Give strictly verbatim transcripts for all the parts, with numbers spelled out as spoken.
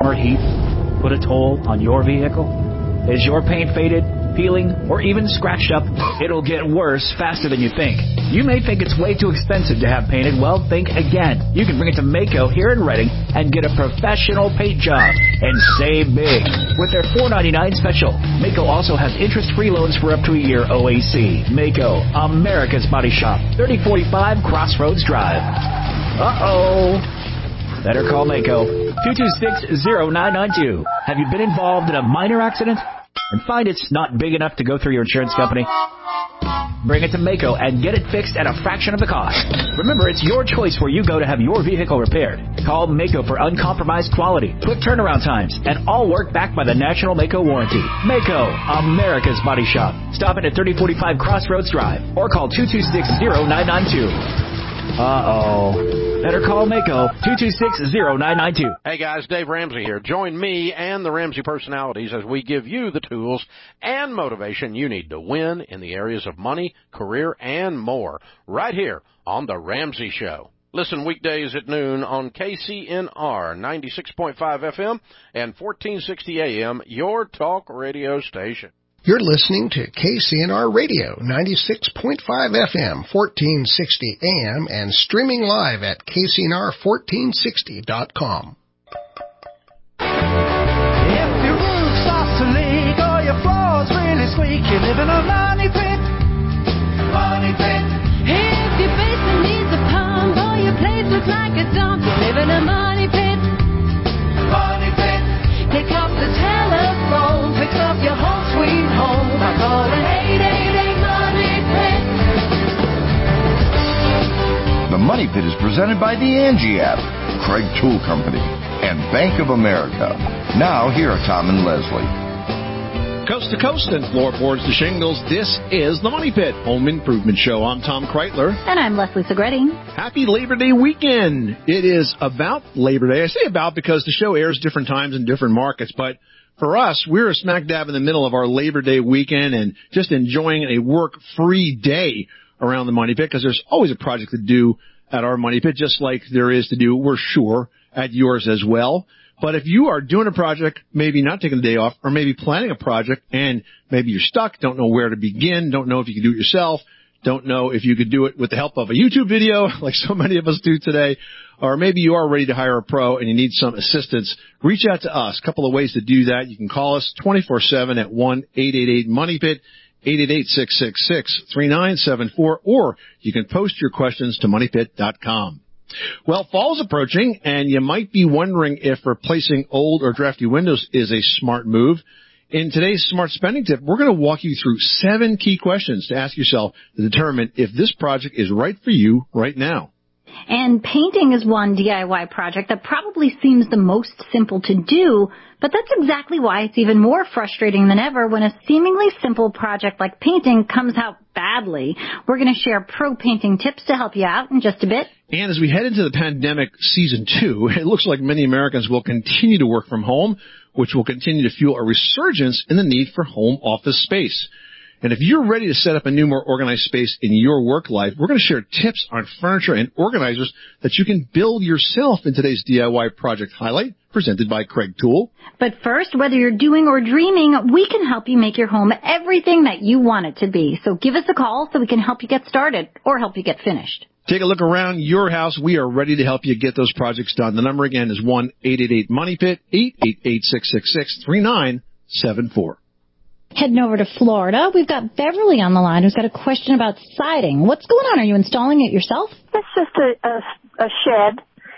Smart heat put a toll on your vehicle? Is your paint faded, peeling, or even scratched up? It'll get worse faster than you think. You may think it's way too expensive to have painted. Well, think again. You can bring it to Maaco here in Reading and get a professional paint job and save big with their four ninety-nine special. Maaco also has interest-free loans for up to a year O A C. Maaco, America's Body Shop, thirty forty-five Crossroads Drive. Uh-oh. Better call Maaco, two two six, zero nine nine two. Have you been involved in a minor accident and find it's not big enough to go through your insurance company? Bring it to Maaco and get it fixed at a fraction of the cost. Remember, it's your choice where you go to have your vehicle repaired. Call Maaco for uncompromised quality, quick turnaround times, and all work backed by the National Maaco warranty. Maaco, America's Body Shop. Stop in at thirty forty-five Crossroads Drive or call two two six, zero nine nine two. Uh-oh. Better call Maaco, two two six, zero nine nine two. Hey guys, Dave Ramsey here. Join me and the Ramsey personalities as we give you the tools and motivation you need to win in the areas of money, career, and more, right here on The Ramsey Show. Listen weekdays at noon on K C N R ninety-six point five F M and fourteen sixty A M, your talk radio station. You're listening to K C N R Radio, ninety-six point five F M, fourteen sixty A M, and streaming live at K C N R fourteen sixty dot com. If your roof starts to leak or your floor's really squeaky, you live in a money pit. Money pit. If your basement needs a pump or your place looks like a dump, you live in a money pit. Money pit. Pick up the telephone, fix up your home sweet home by calling eight eight eight Money Pit. The Money Pit is presented by the Angie app, Craig Tool Company, and Bank of America. Now, here are Tom and Leslie. Coast to coast and floorboards to shingles, this is the Money Pit Home Improvement Show. I'm Tom Kreitler. And I'm Leslie Segretti. Happy Labor Day weekend. It is about Labor Day. I say about because the show airs different times in different markets, but for us, we're smack dab in the middle of our Labor Day weekend and just enjoying a work-free day around the Money Pit because there's always a project to do at our Money Pit, just like there is to do, we're sure, at yours as well. But if you are doing a project, maybe not taking a day off, or maybe planning a project, and maybe you're stuck, don't know where to begin, don't know if you can do it yourself, don't know if you could do it with the help of a YouTube video, like so many of us do today, or maybe you are ready to hire a pro and you need some assistance, reach out to us. A couple of ways to do that. You can call us twenty-four seven at one eight eight eight Money Pit, eight eight eight, six six six, three nine seven four, or you can post your questions to money pit dot com. Well, fall's approaching, and you might be wondering if replacing old or drafty windows is a smart move. In today's Smart Spending Tip, we're going to walk you through seven key questions to ask yourself to determine if this project is right for you right now. And painting is one D I Y project that probably seems the most simple to do, but that's exactly why it's even more frustrating than ever when a seemingly simple project like painting comes out badly. We're going to share pro painting tips to help you out in just a bit. And as we head into the pandemic season two, it looks like many Americans will continue to work from home, which will continue to fuel a resurgence in the need for home office space. And if you're ready to set up a new, more organized space in your work life, we're going to share tips on furniture and organizers that you can build yourself in today's D I Y project highlight, presented by Craig Tool. But first, whether you're doing or dreaming, we can help you make your home everything that you want it to be. So give us a call so we can help you get started or help you get finished. Take a look around your house. We are ready to help you get those projects done. The number again is one eight eight eight Money Pit, eight eight eight, six six six, three nine seven four. Heading over to Florida, we've got Beverly on the line who's got a question about siding. What's going on? Are you installing it yourself? It's just a, a, a shed,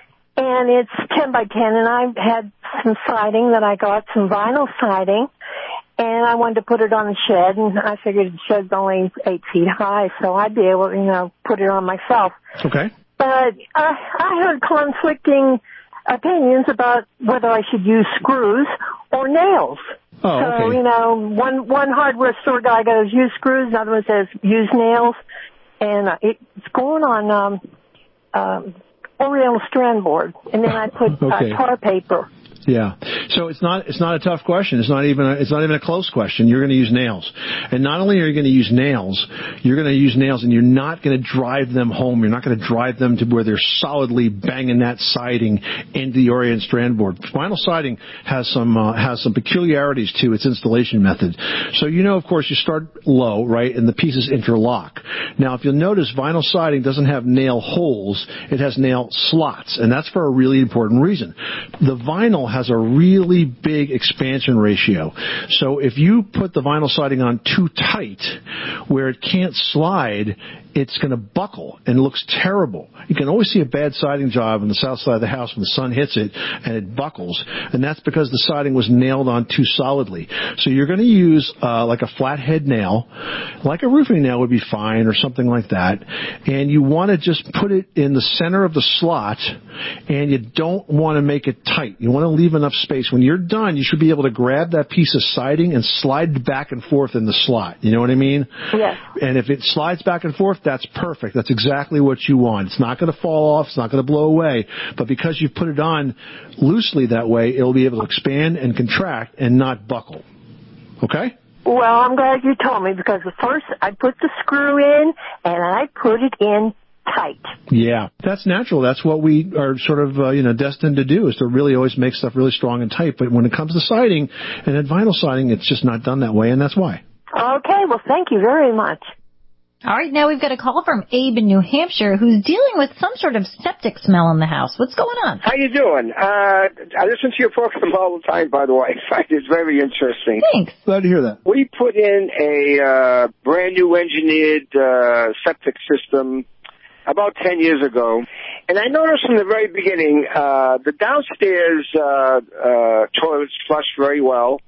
and it's ten by ten, and I had some siding that I got, some vinyl siding, and I wanted to put it on the shed, and I figured the shed's only eight feet high, so I'd be able to, you know, put it on myself. Okay. But I, I heard conflicting opinions about whether I should use screws or nails. Oh, so, okay. you know, one one hardware store guy goes, use screws, another one says, use nails. And uh, it, it's going on um, um, Oriental strand board. And then I put okay. uh, tar paper. Yeah. So it's not it's not a tough question. It's not even a, it's not even a close question. You're going to use nails, and not only are you going to use nails, you're going to use nails, and you're not going to drive them home. You're not going to drive them to where they're solidly banging that siding into the Orient strand board. Vinyl siding has some uh, has some peculiarities to its installation method. So you know, of course, you start low, right, and the pieces interlock. Now, if you'll notice, vinyl siding doesn't have nail holes; it has nail slots, and that's for a really important reason. The vinyl has a really big expansion ratio. So if you put the vinyl siding on too tight, where it can't slide, it's going to buckle and it looks terrible. You can always see a bad siding job on the south side of the house when the sun hits it and it buckles, and that's because the siding was nailed on too solidly. So you're going to use uh, like a flathead nail, like a roofing nail would be fine or something like that, and you want to just put it in the center of the slot, and you don't want to make it tight. You want to leave enough space. When you're done, you should be able to grab that piece of siding and slide back and forth in the slot. You know what I mean? Yes. And if it slides back and forth, that's perfect. That's exactly what you want. It's not going to fall off. It's not going to blow away. But because you put it on loosely that way, it'll be able to expand and contract and not buckle. Okay? Well, I'm glad you told me, because at first I put the screw in and I put it in tight. Yeah, that's natural. That's what we are sort of, uh, you know, destined to do, is to really always make stuff really strong and tight. But when it comes to siding and at vinyl siding, it's just not done that way, and that's why. Okay, well, thank you very much. All right, now we've got a call from Abe in New Hampshire who's dealing with some sort of septic smell in the house. What's going on? How you doing? Uh, I listen to your program all the time, by the way. In fact, it's very interesting. Thanks. Glad to hear that. We put in a uh, brand new engineered uh, septic system about ten years ago, and I noticed from the very beginning uh, the downstairs uh, uh, toilets flush very well,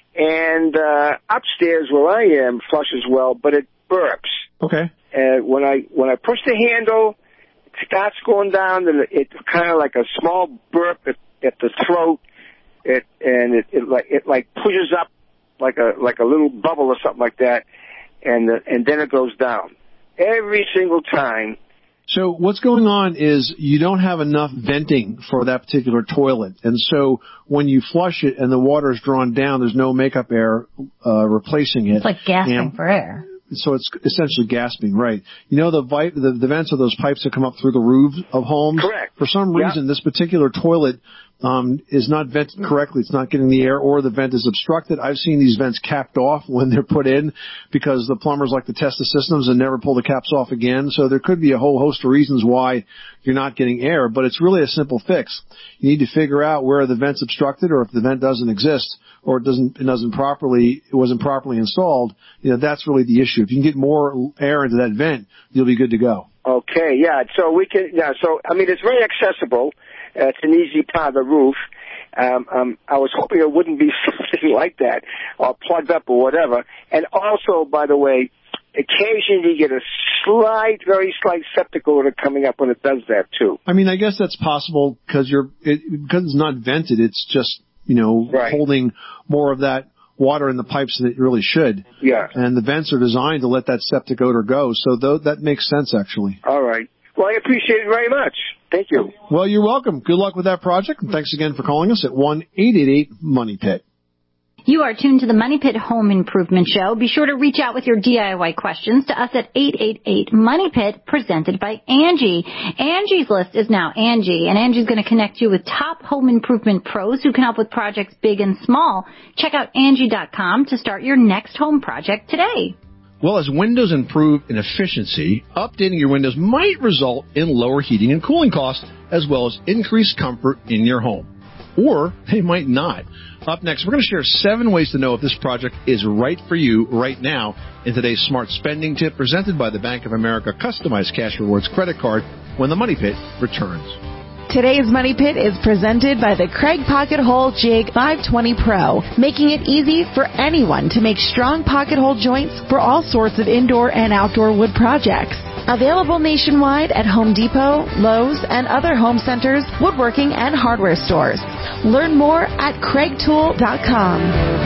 and uh, upstairs where I am flushes well, but it burps. Okay. And when I when I push the handle, it starts going down, and it's kind of like a small burp at, at the throat. It and it, it like it like pushes up like a like a little bubble or something like that, and the, and then it goes down every single time. So what's going on is you don't have enough venting for that particular toilet. And so when you flush it and the water is drawn down, there's no makeup air uh, replacing it. It's like gasping and, for air. So it's essentially gasping, right? You know the, vi- the the vents of those pipes that come up through the roofs of homes? Correct. For some reason, yeah. this particular toilet um, is not vented correctly. It's not getting the air, or the vent is obstructed. I've seen these vents capped off when they're put in because the plumbers like to test the systems and never pull the caps off again. So there could be a whole host of reasons why you're not getting air, but it's really a simple fix. You need to figure out where the vent's obstructed, or if the vent doesn't exist, or it doesn't it doesn't properly it wasn't properly installed. You know, that's really the issue. If you can get more air into that vent, you'll be good to go. Okay, yeah. So we can, yeah. So I mean, it's very accessible. Uh, it's an easy part of the roof. Um, um, I was hoping it wouldn't be something like that, or plugged up or whatever. And also, by the way, occasionally you get a slight, very slight septic odor coming up when it does that too. I mean, I guess that's possible because you're it, because it's not vented. It's just you know right. holding more of that water in the pipes than it really should. Yeah. And the vents are designed to let that septic odor go. So th- that makes sense, actually. All right. Well, I appreciate it very much. Thank you. Well, you're welcome. Good luck with that project, and thanks again for calling us at one eight eight eight money pit. You are tuned to the Money Pit Home Improvement Show. Be sure to reach out with your D I Y questions to us at eight eight eight money pit, presented by Angie. Angie's List is now Angie, and Angie's going to connect you with top home improvement pros who can help with projects big and small. Check out Angie dot com to start your next home project today. Well, as windows improve in efficiency, updating your windows might result in lower heating and cooling costs, as well as increased comfort in your home. Or they might not. Up next, we're going to share seven ways to know if this project is right for you right now in today's Smart Spending Tip, presented by the Bank of America Customized Cash Rewards Credit Card, when the Money Pit returns. Today's Money Pit is presented by the Craig Pocket Hole Jig five twenty Pro, making it easy for anyone to make strong pocket hole joints for all sorts of indoor and outdoor wood projects. Available nationwide at Home Depot, Lowe's, and other home centers, woodworking, and hardware stores. Learn more at Craig Tool dot com.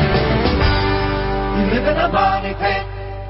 You live in a money pit.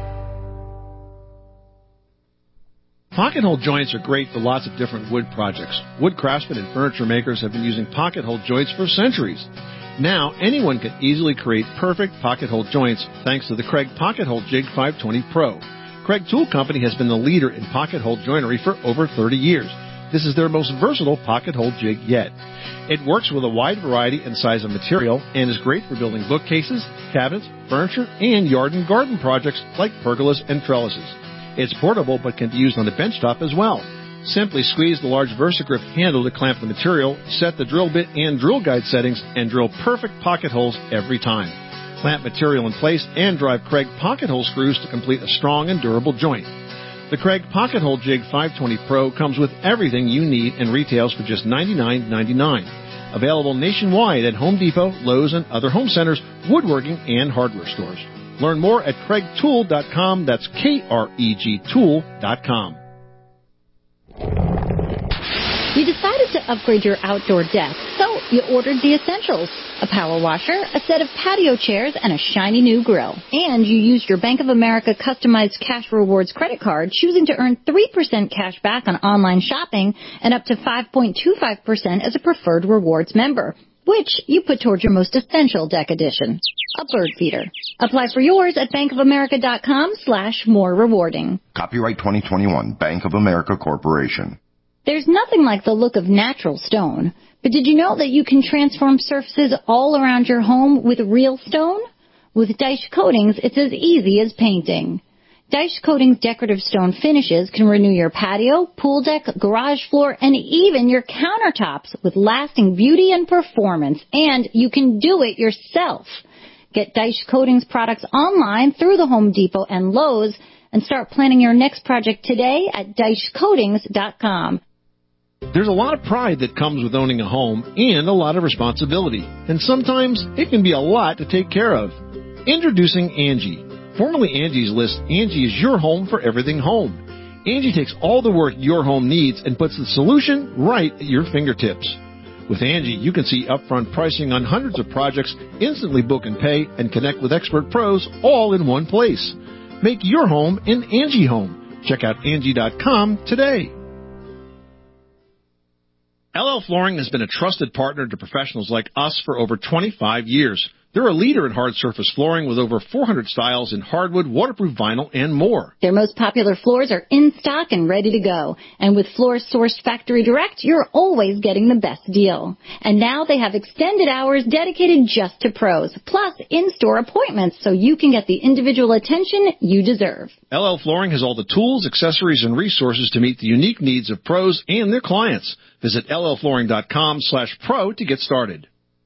Pocket hole joints are great for lots of different wood projects. Wood craftsmen and furniture makers have been using pocket hole joints for centuries. Now, anyone can easily create perfect pocket hole joints thanks to the Craig Pocket Hole Jig five twenty Pro. Craig Tool Company has been the leader in pocket hole joinery for over thirty years. This is their most versatile pocket hole jig yet. It works with a wide variety and size of material and is great for building bookcases, cabinets, furniture, and yard and garden projects like pergolas and trellises. It's portable but can be used on the benchtop as well. Simply squeeze the large VersaGrip handle to clamp the material, set the drill bit and drill guide settings, and drill perfect pocket holes every time. Clamp material in place and drive Craig pocket hole screws to complete a strong and durable joint. The Craig Pocket Hole Jig five twenty Pro comes with everything you need and retails for just ninety-nine ninety-nine. Available nationwide at Home Depot, Lowe's, and other home centers, woodworking, and hardware stores. Learn more at Craig Tool dot com. That's K R E G Tool dot com. You decided to upgrade your outdoor deck, so you ordered the essentials: a power washer, a set of patio chairs, and a shiny new grill. And you used your Bank of America customized Cash Rewards credit card, choosing to earn three percent cash back on online shopping and up to five point two five percent as a preferred rewards member, which you put towards your most essential deck addition, a bird feeder. Apply for yours at bankofamerica.com slash more rewarding. Copyright twenty twenty-one, Bank of America Corporation. There's nothing like the look of natural stone, but did you know that you can transform surfaces all around your home with real stone? With Dyche Coatings, it's as easy as painting. Dyche Coatings decorative stone finishes can renew your patio, pool deck, garage floor, and even your countertops with lasting beauty and performance, and you can do it yourself. Get Dyche Coatings products online through the Home Depot and Lowe's and start planning your next project today at Dyche Coatings dot com. There's a lot of pride that comes with owning a home and a lot of responsibility, and sometimes it can be a lot to take care of. Introducing Angie. Formerly Angie's List, Angie is your home for everything home. Angie takes all the work your home needs and puts the solution right at your fingertips. With Angie, you can see upfront pricing on hundreds of projects, instantly book and pay, and connect with expert pros all in one place. Make your home an Angie home. Check out Angie dot com today. L L Flooring has been a trusted partner to professionals like us for over twenty-five years. They're a leader in hard surface flooring with over four hundred styles in hardwood, waterproof vinyl, and more. Their most popular floors are in stock and ready to go. And with floors sourced factory direct, you're always getting the best deal. And now they have extended hours dedicated just to pros, plus in-store appointments so you can get the individual attention you deserve. L L Flooring has all the tools, accessories, and resources to meet the unique needs of pros and their clients. Visit L L flooring dot com slash pro to get started.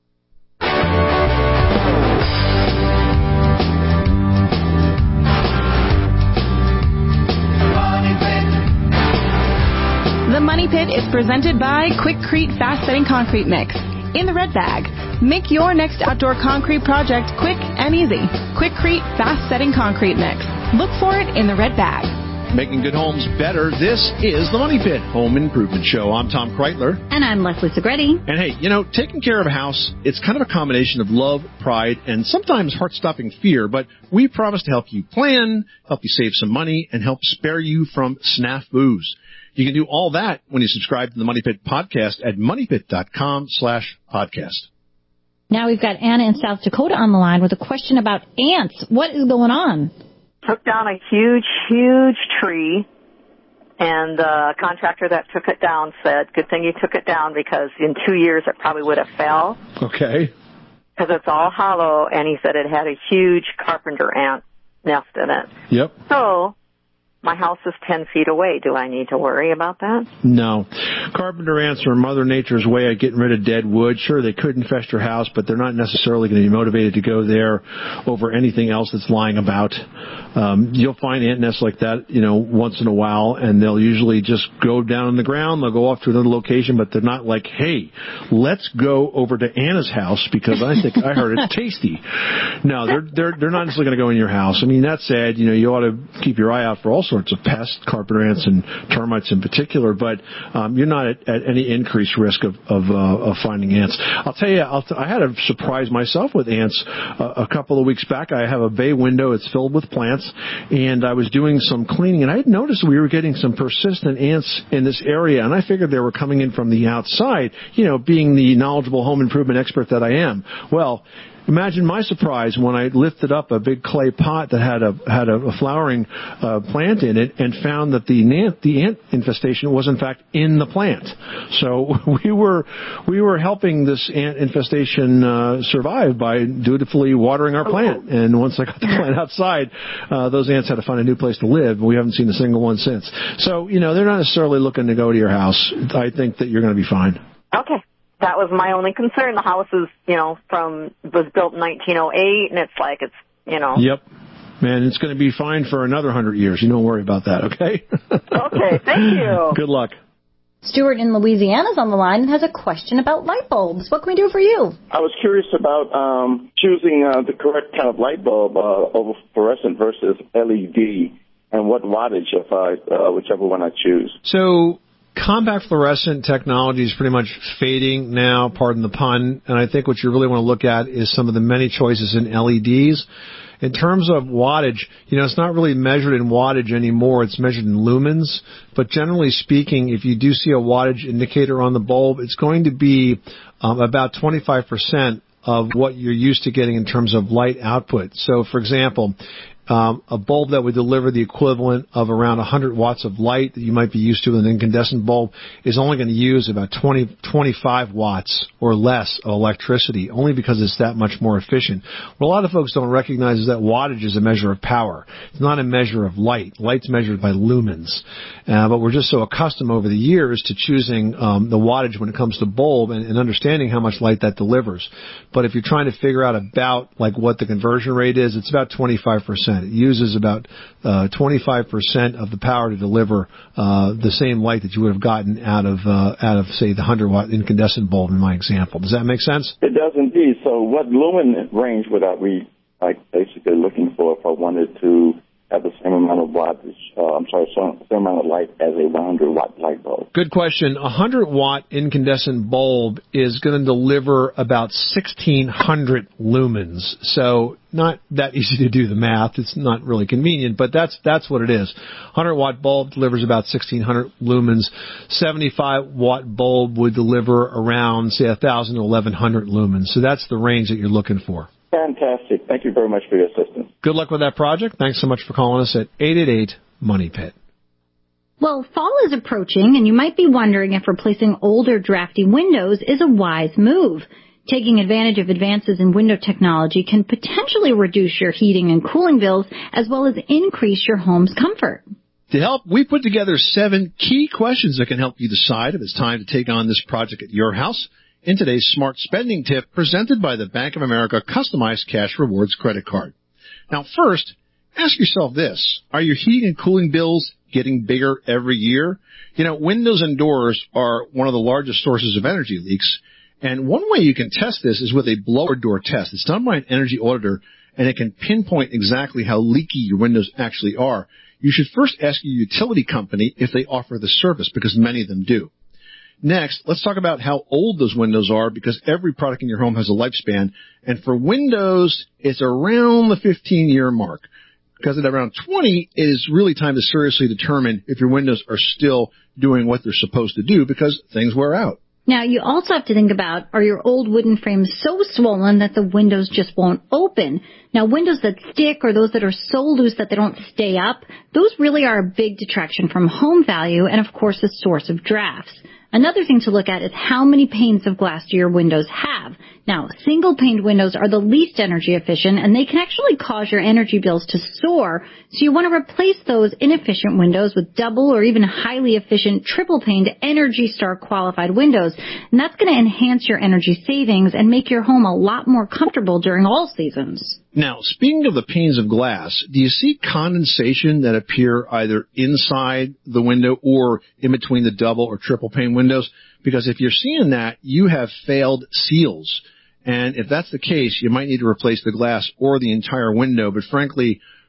The Money Pit is presented by Quikrete Fast Setting Concrete Mix. In the red bag, make your next outdoor concrete project quick and easy. Quikrete Fast Setting Concrete Mix. Look for it in the red bag. Making good homes better. This is the Money Pit Home Improvement Show. I'm Tom Kreitler. And I'm Leslie Segretti. And hey, you know, taking care of a house, it's kind of a combination of love, pride, and sometimes heart-stopping fear, but we promise to help you plan, help you save some money, and help spare you from snafus. You can do all that when you subscribe to the Money Pit podcast at money pit dot com slash podcast. Now we've got Anna in South Dakota on the line with a question about ants. What is going on? Took down a huge, huge tree, and the contractor that took it down said, good thing you took it down because in two years it probably would have fell. Okay. Because it's all hollow, and he said it had a huge carpenter ant nest in it. Yep. So my house is ten feet away. Do I need to worry about that? No. Carpenter ants are Mother Nature's way of getting rid of dead wood. Sure, they could infest your house, but they're not necessarily going to be motivated to go there over anything else that's lying about. Um, you'll find ant nests like that, you know, once in a while, and they'll usually just go down on the ground. They'll go off to another location, but they're not like, hey, let's go over to Anna's house because I think I heard it's tasty. No, they're they're they're not necessarily going to go in your house. I mean, that said, you know, you ought to keep your eye out for all sorts sorts of pests, carpet ants and termites in particular, but um, you're not at, at any increased risk of of, uh, of finding ants. I'll tell you, I'll t- I had a surprise myself with ants uh, a couple of weeks back. I have a bay window. It's filled with plants, and I was doing some cleaning, and I had noticed we were getting some persistent ants in this area, and I figured they were coming in from the outside, you know, being the knowledgeable home improvement expert that I am. Well, imagine my surprise when I lifted up a big clay pot that had a had a, a flowering uh, plant in it and found that the ant, the ant infestation was in fact in the plant. So we were we were helping this ant infestation uh, survive by dutifully watering our plant. And once I got the plant outside, uh, those ants had to find a new place to live. We haven't seen a single one since. So you know they're not necessarily looking to go to your house. I think that you're going to be fine. Okay. That was my only concern. The house is, you know, from, was built in nineteen oh eight, and it's like, it's, you know. Yep. Man, it's going to be fine for another hundred years. You don't worry about that, okay? Okay, thank you. Good luck. Stuart in Louisiana is on the line and has a question about light bulbs. What can we do for you? I was curious about um, choosing uh, the correct kind of light bulb uh, over fluorescent versus L E D, and what wattage if I, uh, whichever one I choose. So compact fluorescent technology is pretty much fading now, pardon the pun, and I think what you really want to look at is some of the many choices in L E Ds. In terms of wattage, you know, it's not really measured in wattage anymore. It's measured in lumens. But generally speaking, if you do see a wattage indicator on the bulb, it's going to be um, about twenty-five percent of what you're used to getting in terms of light output. So, for example, Um, a bulb that would deliver the equivalent of around one hundred watts of light that you might be used to with an incandescent bulb is only going to use about twenty, twenty-five watts or less of electricity, only because it's that much more efficient. What a lot of folks don't recognize is that wattage is a measure of power. It's not a measure of light. Light's measured by lumens. Uh, but we're just so accustomed over the years to choosing um, the wattage when it comes to bulb and, and understanding how much light that delivers. But if you're trying to figure out about like what the conversion rate is, it's about twenty-five percent. It uses about uh, twenty-five percent of the power to deliver uh, the same light that you would have gotten out of, uh, out of say, the one hundred watt incandescent bulb in my example. Does that make sense? It does indeed. So what lumen range would I be like, basically looking for if I wanted to have the same amount of wattage, uh, I'm sorry, same amount of light as a one hundred watt light bulb? Good question. A one hundred watt incandescent bulb is going to deliver about sixteen hundred lumens. So not that easy to do the math. It's not really convenient, but that's that's what it is. one hundred watt bulb delivers about sixteen hundred lumens. seventy-five watt bulb would deliver around, say, one thousand to eleven hundred lumens. So that's the range that you're looking for. Fantastic. Thank you very much for your assistance. Good luck with that project. Thanks so much for calling us at eight eight eight, money pit. Well, fall is approaching, and you might be wondering if replacing older, drafty windows is a wise move. Taking advantage of advances in window technology can potentially reduce your heating and cooling bills, as well as increase your home's comfort. To help, we put together seven key questions that can help you decide if it's time to take on this project at your house in today's Smart Spending Tip presented by the Bank of America Customized Cash Rewards Credit Card. Now, first, ask yourself this. Are your heating and cooling bills getting bigger every year? You know, windows and doors are one of the largest sources of energy leaks, and one way you can test this is with a blower door test. It's done by an energy auditor, and it can pinpoint exactly how leaky your windows actually are. You should first ask your utility company if they offer the service, because many of them do. Next, let's talk about how old those windows are, because every product in your home has a lifespan. And for windows, it's around the fifteen-year mark. Because at around twenty, it is really time to seriously determine if your windows are still doing what they're supposed to do, because things wear out. Now, you also have to think about, are your old wooden frames so swollen that the windows just won't open? Now, windows that stick or those that are so loose that they don't stay up, those really are a big detraction from home value and, of course, a source of drafts. Another thing to look at is how many panes of glass do your windows have. Now, single-paned windows are the least energy efficient, and they can actually cause your energy bills to soar, so you want to replace those inefficient windows with double or even highly efficient triple-paned Energy Star qualified windows, and that's going to enhance your energy savings and make your home a lot more comfortable during all seasons. Now, speaking of the panes of glass, do you see condensation that appear either inside the window or in between the double or triple pane windows? Because if you're seeing that, you have failed seals. And if that's the case, you might need to replace the glass or the entire window. But frankly,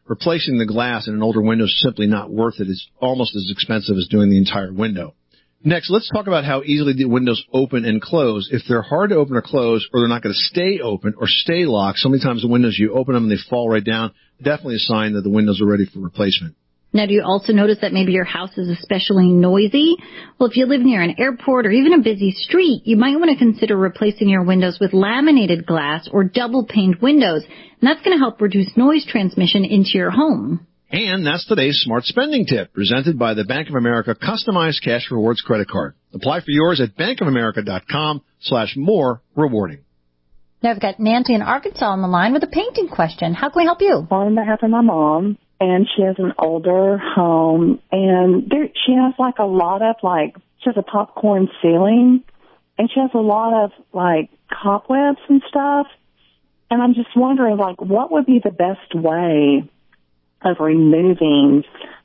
replacing the glass in an older window is simply not worth it. It's almost as expensive as doing the entire window. Next, let's talk about how easily the windows open and close. If they're hard to open or close, or they're not going to stay open or stay locked, so many times the windows, you open them and they fall right down, definitely a sign that the windows are ready for replacement. Now, do you also notice that maybe your house is especially noisy? Well, if you live near an airport or even a busy street, you might want to consider replacing your windows with laminated glass or double-paned windows, and that's going to help reduce noise transmission into your home. And that's today's Smart Spending Tip, presented by the Bank of America Customized Cash Rewards Credit Card. Apply for yours at bankofamerica.com slash more rewarding. Now I've got Nancy in Arkansas on the line with a painting question. How can we help you? On behalf of my mom, and she has an older home, and there, she has like a lot of like, she has a popcorn ceiling, and she has a lot of like cobwebs and stuff. And I'm just wondering, like, what would be the best way of removing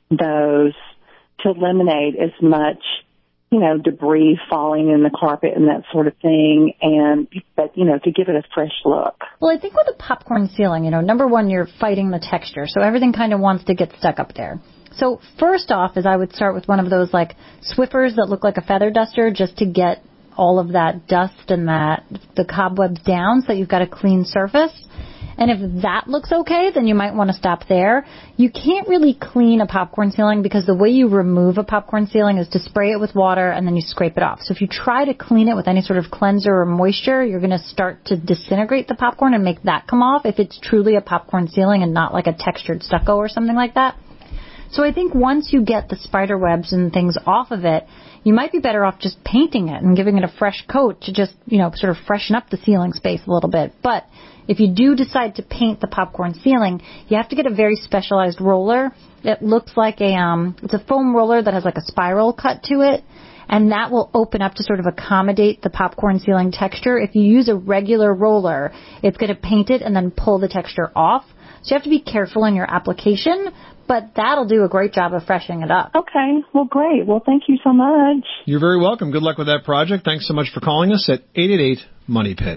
those to eliminate as much, you know, debris falling in the carpet and that sort of thing, and, but, you know, to give it a fresh look. Well, I think with a popcorn ceiling, you know, number one, you're fighting the texture, so everything kind of wants to get stuck up there. So first off is I would start with one of those, like, Swiffers that look like a feather duster just to get all of that dust and that the cobwebs down so that you've got a clean surface. And if that looks okay, then you might want to stop there. You can't really clean a popcorn ceiling because the way you remove a popcorn ceiling is to spray it with water and then you scrape it off. So if you try to clean it with any sort of cleanser or moisture, you're going to start to disintegrate the popcorn and make that come off if it's truly a popcorn ceiling and not like a textured stucco or something like that. So I think once you get the spider webs and things off of it, you might be better off just painting it and giving it a fresh coat to just, you know, sort of freshen up the ceiling space a little bit. But if you do decide to paint the popcorn ceiling, you have to get a very specialized roller. It looks like a, um, it's a foam roller that has like a spiral cut to it, and that will open up to sort of accommodate the popcorn ceiling texture. If you use a regular roller, it's going to paint it and then pull the texture off. So you have to be careful in your application, but that'll do a great job of freshening it up. Okay. Well, great. Well, thank you so much. You're very welcome. Good luck with that project. Thanks so much for calling us at eight eight eight, money pit.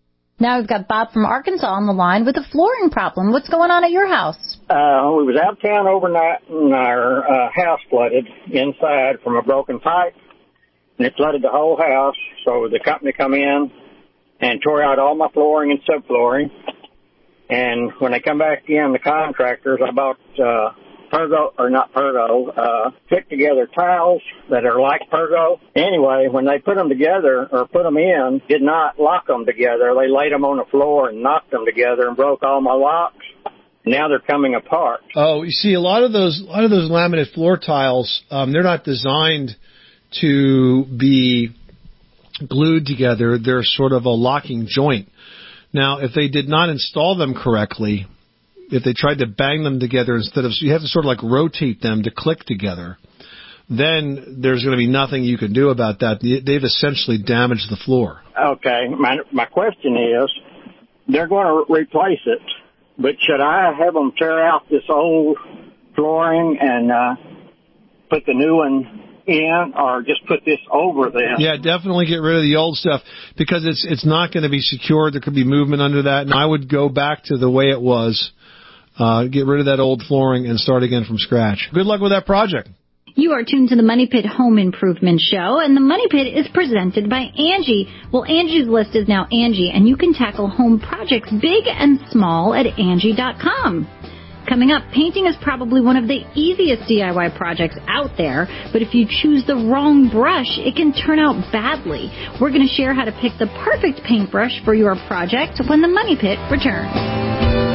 Now we've got Bob from Arkansas on the line with a flooring problem. What's going on at your house? Uh, we was out of town overnight and our uh, house flooded inside from a broken pipe, and it flooded the whole house. So the company come in and tore out all my flooring and subflooring. And when they come back in, the contractors, I bought uh, Pergo, or not Pergo, uh, fit together tiles that are like Pergo. Anyway, when they put them together or put them in, did not lock them together. They laid them on the floor and knocked them together and broke all my locks. Now they're coming apart. Oh, you see, a lot of those, a lot of those laminate floor tiles, um, they're not designed to be glued together. They're sort of a locking joint. Now, if they did not install them correctly, if they tried to bang them together instead of, so you have to sort of like rotate them to click together, then there's going to be nothing you can do about that. They've essentially damaged the floor. Okay. My, my question is, they're going to replace it, but should I have them tear out this old flooring and uh, put the new one in, or just put this over them? Yeah, definitely get rid of the old stuff because it's it's not going to be secured. There could be movement under that, and I would go back to the way it was. Uh, get rid of that old flooring and start again from scratch. Good luck with that project. You are tuned to the Money Pit Home Improvement Show, and the Money Pit is presented by Angie. Well, Angie's List is now Angie, and you can tackle home projects big and small at Angie dot com. Coming up, painting is probably one of the easiest D I Y projects out there, but if you choose the wrong brush, it can turn out badly. We're going to share how to pick the perfect paintbrush for your project when the Money Pit returns.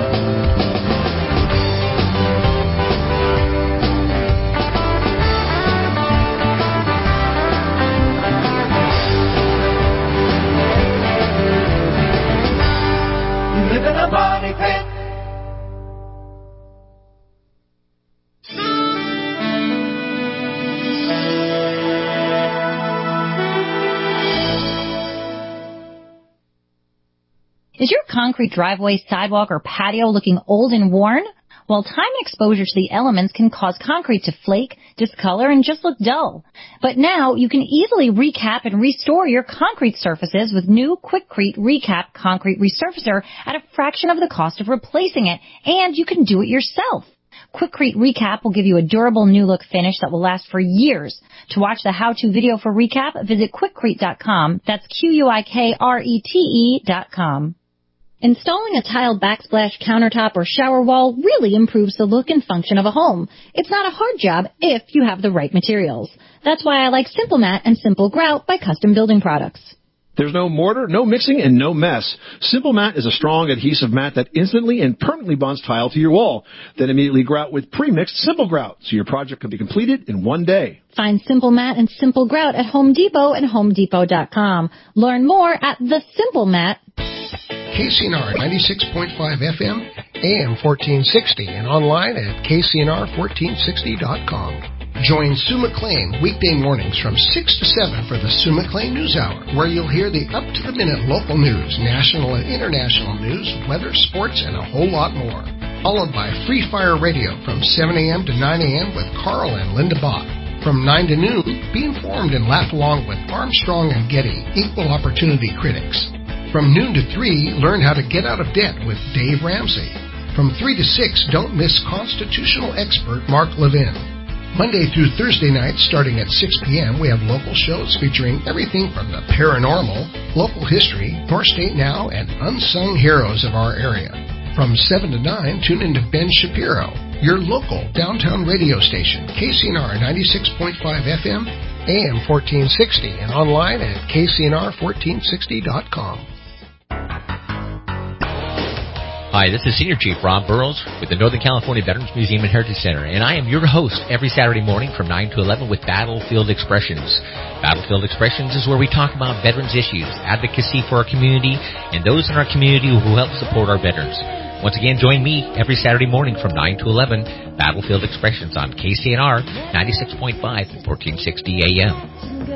Is your concrete driveway, sidewalk, or patio looking old and worn? Well, time and exposure to the elements can cause concrete to flake, discolor, and just look dull. But now you can easily recap and restore your concrete surfaces with new Quikrete Recap Concrete Resurfacer at a fraction of the cost of replacing it, and you can do it yourself. Quikrete Recap will give you a durable new look finish that will last for years. To watch the how-to video for Recap, visit quikrete dot com. That's Q U I K R E T E dot com. Installing a tiled backsplash countertop or shower wall really improves the look and function of a home. It's not a hard job if you have the right materials. That's why I like Simple Mat and Simple Grout by Custom Building Products. There's no mortar, no mixing, and no mess. Simple Mat is a strong adhesive mat that instantly and permanently bonds tile to your wall. Then immediately grout with pre-mixed Simple Grout, so your project can be completed in one day. Find Simple Mat and Simple Grout at Home Depot and home depot dot com. Learn more at The Simple Mat. K C N R ninety-six point five F M, A M fourteen sixty, and online at K C N R fourteen sixty dot com. Join Sue McLean weekday mornings from six to seven for the Sue McLean News Hour, where you'll hear the up-to-the-minute local news, national and international news, weather, sports, and a whole lot more. Followed by Free Fire Radio from seven a.m. to nine a.m. with Carl and Linda Bach. From nine to noon, be informed and laugh along with Armstrong and Getty, equal opportunity critics. From noon to three, learn how to get out of debt with Dave Ramsey. From three to six, don't miss constitutional expert Mark Levin. Monday through Thursday nights, starting at six p.m., we have local shows featuring everything from the paranormal, local history, North State Now, and unsung heroes of our area. From seven to nine, tune into Ben Shapiro, your local downtown radio station, K C N R ninety-six point five F M, A M fourteen sixty, and online at K C N R fourteen sixty dot com. Hi, this is Senior Chief Rob Burrows with the Northern California Veterans Museum and Heritage Center, and I am your host every Saturday morning from nine to eleven with Battlefield Expressions. Battlefield Expressions is where we talk about veterans issues, advocacy for our community, and those in our community who help support our veterans. Once again, join me every Saturday morning from nine to eleven, Battlefield Expressions on K C N R ninety-six point five and fourteen sixty A M.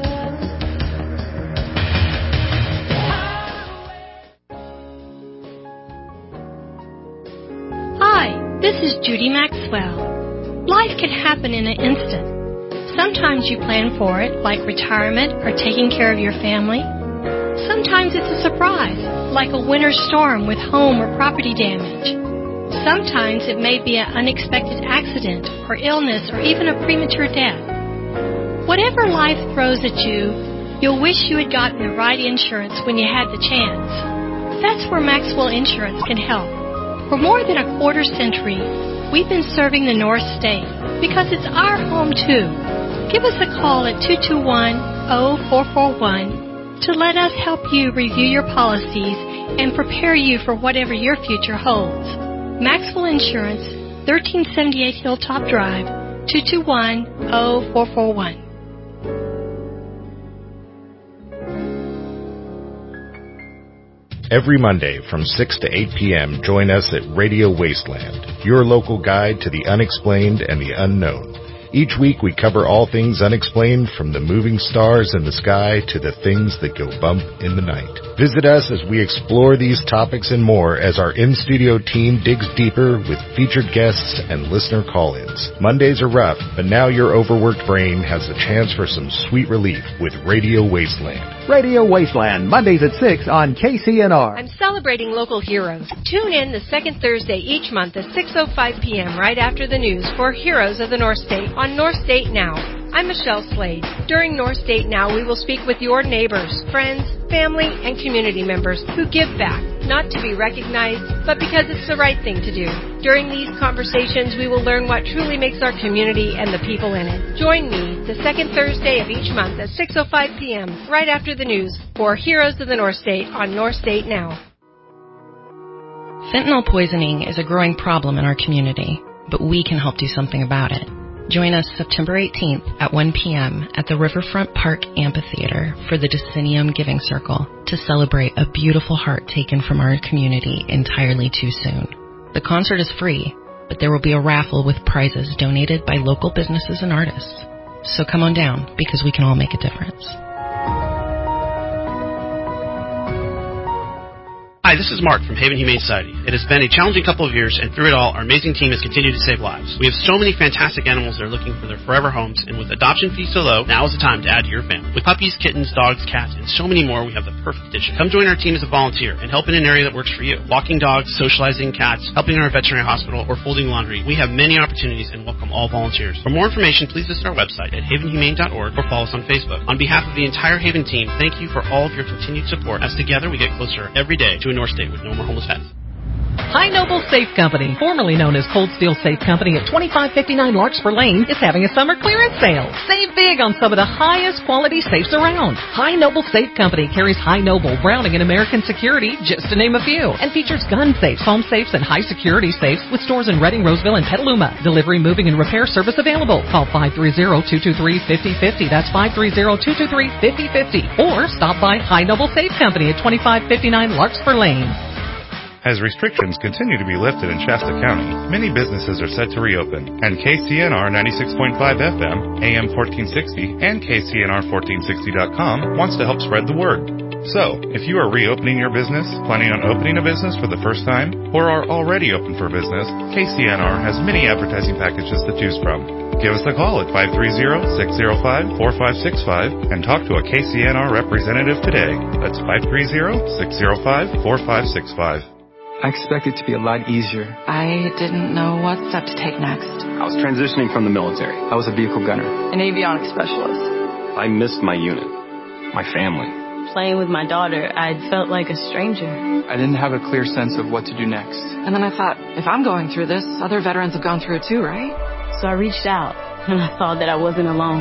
This is Judy Maxwell. Life can happen in an instant. Sometimes you plan for it, like retirement or taking care of your family. Sometimes it's a surprise, like a winter storm with home or property damage. Sometimes it may be an unexpected accident or illness or even a premature death. Whatever life throws at you, you'll wish you had gotten the right insurance when you had the chance. That's where Maxwell Insurance can help. For more than a quarter century, we've been serving the North State because it's our home too. Give us a call at two two one, zero four four one to let us help you review your policies and prepare you for whatever your future holds. Maxwell Insurance, thirteen seventy-eight Hilltop Drive, two two one, zero four four one. Every Monday from six to eight p.m., join us at Radio Wasteland, your local guide to the unexplained and the unknown. Each week we cover all things unexplained, from the moving stars in the sky to the things that go bump in the night. Visit us as we explore these topics and more as our in-studio team digs deeper with featured guests and listener call-ins. Mondays are rough, but now your overworked brain has a chance for some sweet relief with Radio Wasteland. Radio Wasteland, Mondays at six on K C N R. I'm celebrating local heroes. Tune in the second Thursday each month at six oh five p.m. right after the news for Heroes of the North State on North State Now. I'm Michelle Slade. During North State Now, we will speak with your neighbors, friends, family, and community members who give back, not to be recognized, but because it's the right thing to do. During these conversations, we will learn what truly makes our community and the people in it. Join me the second Thursday of each month at six oh five p.m. right after the news for Heroes of the North State on North State Now. Fentanyl poisoning is a growing problem in our community, but we can help do something about it. Join us September eighteenth at one p.m. at the Riverfront Park Amphitheater for the Decennium Giving Circle to celebrate a beautiful heart taken from our community entirely too soon. The concert is free, but there will be a raffle with prizes donated by local businesses and artists. So come on down, because we can all make a difference. Hi, this is Mark from Haven Humane Society. It has been a challenging couple of years, and through it all, our amazing team has continued to save lives. We have so many fantastic animals that are looking for their forever homes, and with adoption fees so low, now is the time to add to your family. With puppies, kittens, dogs, cats, and so many more, we have the perfect addition. Come join our team as a volunteer and help in an area that works for you. Walking dogs, socializing cats, helping in our veterinary hospital, or folding laundry. We have many opportunities and welcome all volunteers. For more information, please visit our website at haven humane dot org or follow us on Facebook. On behalf of the entire Haven team, thank you for all of your continued support, as together we get closer every day to a North State with no more homeless pets. High Noble Safe Company, formerly known as Cold Steel Safe Company at twenty-five fifty-nine Larkspur Lane, is having a summer clearance sale. Save big on some of the highest quality safes around. High Noble Safe Company carries High Noble, Browning, and American Security, just to name a few, and features gun safes, home safes, and high security safes with stores in Reading, Roseville, and Petaluma. Delivery, moving, and repair service available. Call five three zero, two two three, five zero five zero. That's five three zero, two two three, five zero five zero. Or stop by High Noble Safe Company at twenty-five fifty-nine Larkspur Lane. As restrictions continue to be lifted in Shasta County, many businesses are set to reopen, and K C N R ninety-six point five F M, A M fourteen sixty, and K C N R fourteen sixty dot com wants to help spread the word. So, if you are reopening your business, planning on opening a business for the first time, or are already open for business, K C N R has many advertising packages to choose from. Give us a call at five three zero, six zero five, four five six five and talk to a K C N R representative today. That's five three zero, six zero five, four five six five. I expected it to be a lot easier. I didn't know what step to take next. I was transitioning from the military. I was a vehicle gunner. An avionics specialist. I missed my unit, my family. Playing with my daughter, I'd felt like a stranger. I didn't have a clear sense of what to do next. And then I thought, if I'm going through this, other veterans have gone through it too, right? So I reached out, and I thought that I wasn't alone.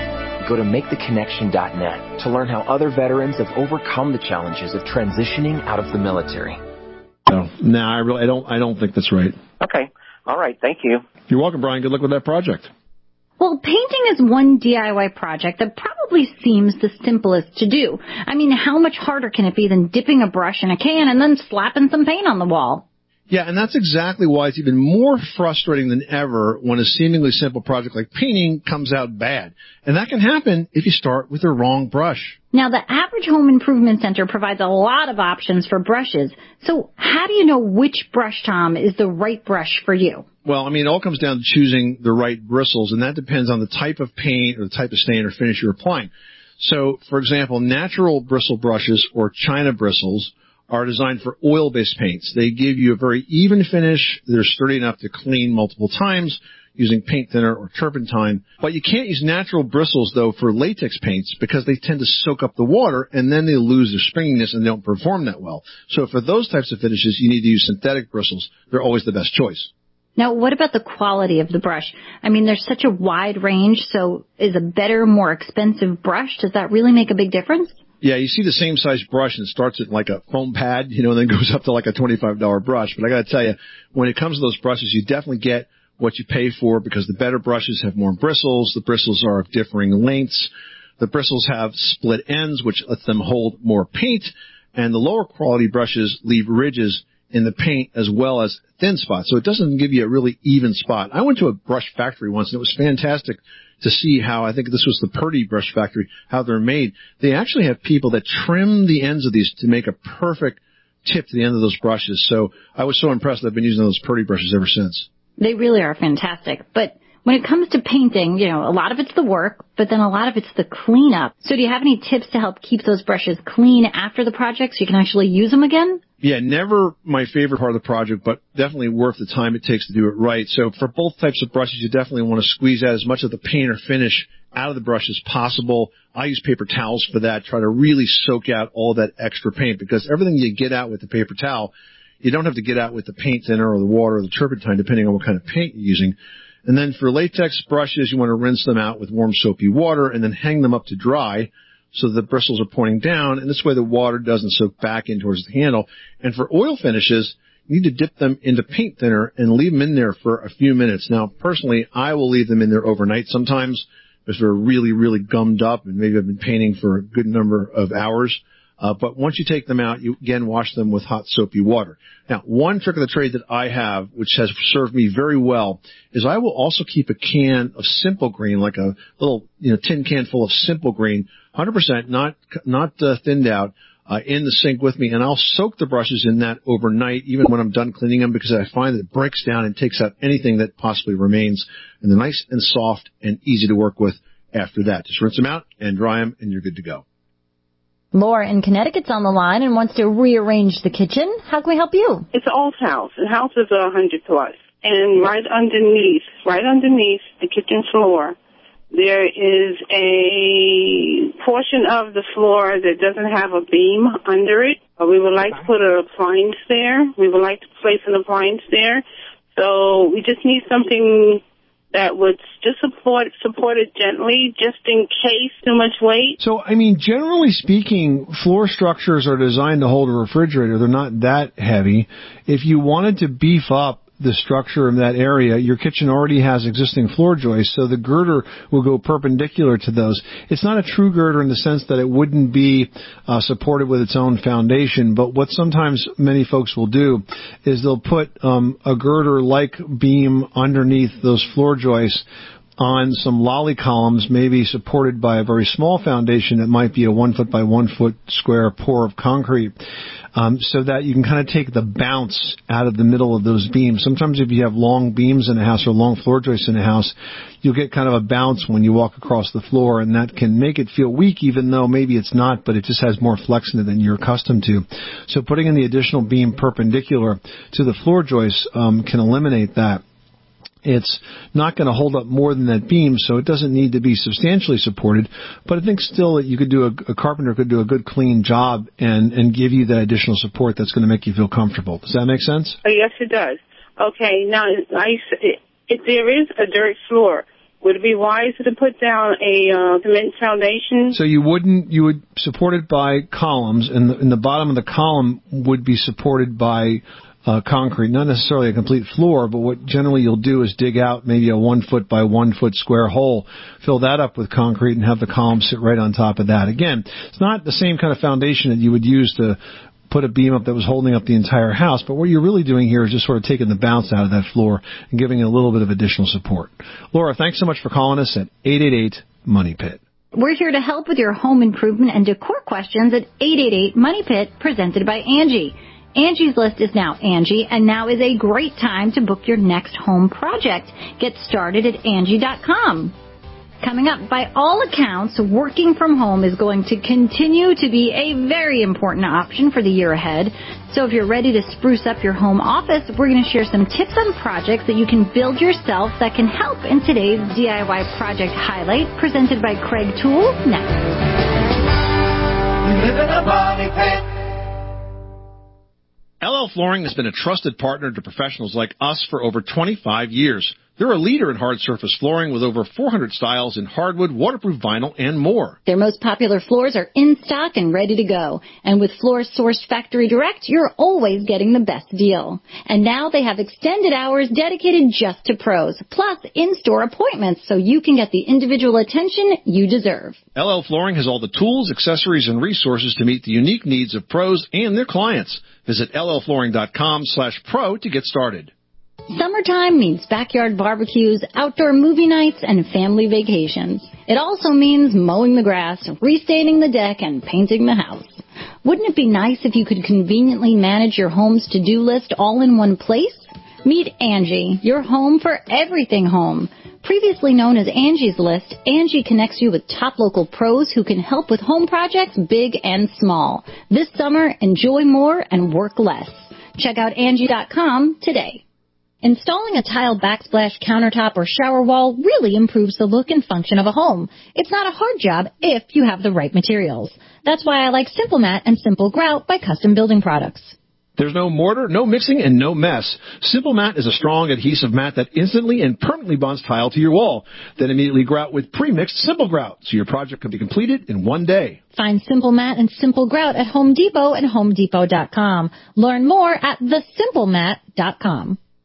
Go to make the connection dot net to learn how other veterans have overcome the challenges of transitioning out of the military. No, no, I really, I don't, I don't think that's right. Okay. All right. Thank you. You're welcome, Brian. Good luck with that project. Well, painting is one D I Y project that probably seems the simplest to do. I mean, how much harder can it be than dipping a brush in a can and then slapping some paint on the wall? Yeah, and that's exactly why it's even more frustrating than ever when a seemingly simple project like painting comes out bad. And that can happen if you start with the wrong brush. Now, the average home improvement center provides a lot of options for brushes. So how do you know which brush, Tom, is the right brush for you? Well, I mean, it all comes down to choosing the right bristles, and that depends on the type of paint or the type of stain or finish you're applying. So, for example, natural bristle brushes or China bristles are designed for oil-based paints. They give you a very even finish. They're sturdy enough to clean multiple times using paint thinner or turpentine. But you can't use natural bristles, though, for latex paints because they tend to soak up the water, and then they lose their springiness and don't perform that well. So for those types of finishes, you need to use synthetic bristles. They're always the best choice. Now, what about the quality of the brush? I mean, there's such a wide range, so is a better, more expensive brush, does that really make a big difference? Yeah, you see the same size brush and it starts at like a foam pad, you know, and then goes up to like a twenty-five dollars brush. But I got to tell you, when it comes to those brushes, you definitely get what you pay for because the better brushes have more bristles. The bristles are of differing lengths. The bristles have split ends, which lets them hold more paint. And the lower quality brushes leave ridges in the paint as well as thin spots. So it doesn't give you a really even spot. I went to a brush factory once and it was fantastic to see how, I think this was the Purdy Brush Factory, how they're made. They actually have people that trim the ends of these to make a perfect tip to the end of those brushes. So I was so impressed. I've been using those Purdy brushes ever since. They really are fantastic. But when it comes to painting, you know, a lot of it's the work, but then a lot of it's the cleanup. So do you have any tips to help keep those brushes clean after the project so you can actually use them again? Yeah, never my favorite part of the project, but definitely worth the time it takes to do it right. So for both types of brushes, you definitely want to squeeze out as much of the paint or finish out of the brush as possible. I use paper towels for that, try to really soak out all that extra paint because everything you get out with the paper towel, you don't have to get out with the paint thinner or the water or the turpentine, depending on what kind of paint you're using. And then for latex brushes, you want to rinse them out with warm soapy water and then hang them up to dry so the bristles are pointing down, and this way the water doesn't soak back in towards the handle. And for oil finishes, you need to dip them into paint thinner and leave them in there for a few minutes. Now, personally, I will leave them in there overnight sometimes if they're really, really gummed up and maybe I've been painting for a good number of hours. Uh, but once you take them out, you again wash them with hot soapy water. Now, one trick of the trade that I have, which has served me very well, is I will also keep a can of Simple Green, like a little, you know, tin can full of Simple Green, one hundred percent, not not uh, thinned out, uh, in the sink with me, and I'll soak the brushes in that overnight, even when I'm done cleaning them, because I find that it breaks down and takes out anything that possibly remains, and they're nice and soft and easy to work with after that. Just rinse them out and dry them, and you're good to go. Laura in Connecticut's on the line and wants to rearrange the kitchen. How can we help you? It's an old house. The house is a hundred plus. And right underneath, right underneath the kitchen floor, there is a portion of the floor that doesn't have a beam under it. We would like to put an appliance there. We would like to place an appliance there. So we just need something that would just support support it gently, just in case too much weight. So, I mean, generally speaking, floor structures are designed to hold a refrigerator. They're not that heavy. If you wanted to beef up the structure in that area, your kitchen already has existing floor joists, so the girder will go perpendicular to those. It's not a true girder in the sense that it wouldn't be uh, supported with its own foundation, but what sometimes many folks will do is they'll put um, a girder-like beam underneath those floor joists on some lolly columns, maybe supported by a very small foundation that might be a one foot by one foot square pour of concrete, um, so that you can kind of take the bounce out of the middle of those beams. Sometimes if you have long beams in a house or long floor joists in a house, you'll get kind of a bounce when you walk across the floor, and that can make it feel weak, even though maybe it's not, but it just has more flex in it than you're accustomed to. So putting in the additional beam perpendicular to the floor joists um, can eliminate that. It's not going to hold up more than that beam, so it doesn't need to be substantially supported. But I think still that you could do a, a carpenter could do a good clean job and, and give you that additional support that's going to make you feel comfortable. Does that make sense? Oh, yes, it does. Okay, now, I, if there is a dirt floor, would it be wiser to put down a uh, cement foundation? So you wouldn't, you would support it by columns, and the, and the bottom of the column would be supported by Uh, concrete, not necessarily a complete floor, but what generally you'll do is dig out maybe a one foot by one foot square hole, fill that up with concrete, and have the column sit right on top of that. Again, it's not the same kind of foundation that you would use to put a beam up that was holding up the entire house, but what you're really doing here is just sort of taking the bounce out of that floor and giving it a little bit of additional support. Laura, thanks so much for calling us at eight eight eight money pit. We're here to help with your home improvement and decor questions at eight eight eight money pit, presented by Angie. Angie's List is now Angie, and now is a great time to book your next home project. Get started at Angie dot com. Coming up, by all accounts, working from home is going to continue to be a very important option for the year ahead. So if you're ready to spruce up your home office, we're going to share some tips on projects that you can build yourself that can help in today's D I Y Project Highlight, presented by Craig Toole, next. You live in a money pit. L L Flooring has been a trusted partner to professionals like us for over twenty-five years. They're a leader in hard surface flooring with over four hundred styles in hardwood, waterproof vinyl, and more. Their most popular floors are in stock and ready to go. And with floors sourced factory direct, you're always getting the best deal. And now they have extended hours dedicated just to pros, plus in-store appointments so you can get the individual attention you deserve. L L Flooring has all the tools, accessories, and resources to meet the unique needs of pros and their clients. Visit L L flooring dot com slash pro to get started. Summertime means backyard barbecues, outdoor movie nights, and family vacations. It also means mowing the grass, restaining the deck, and painting the house. Wouldn't it be nice if you could conveniently manage your home's to-do list all in one place? Meet Angie, your home for everything home. Previously known as Angie's List, Angie connects you with top local pros who can help with home projects big and small. This summer, enjoy more and work less. Check out Angie dot com today. Installing a tile backsplash countertop or shower wall really improves the look and function of a home. It's not a hard job if you have the right materials. That's why I like Simple Mat and Simple Grout by Custom Building Products. There's no mortar, no mixing, and no mess. Simple Mat is a strong adhesive mat that instantly and permanently bonds tile to your wall. Then immediately grout with pre-mixed Simple Grout, so your project can be completed in one day. Find Simple Mat and Simple Grout at Home Depot and Home Depot dot com. Learn more at the simple mat dot com.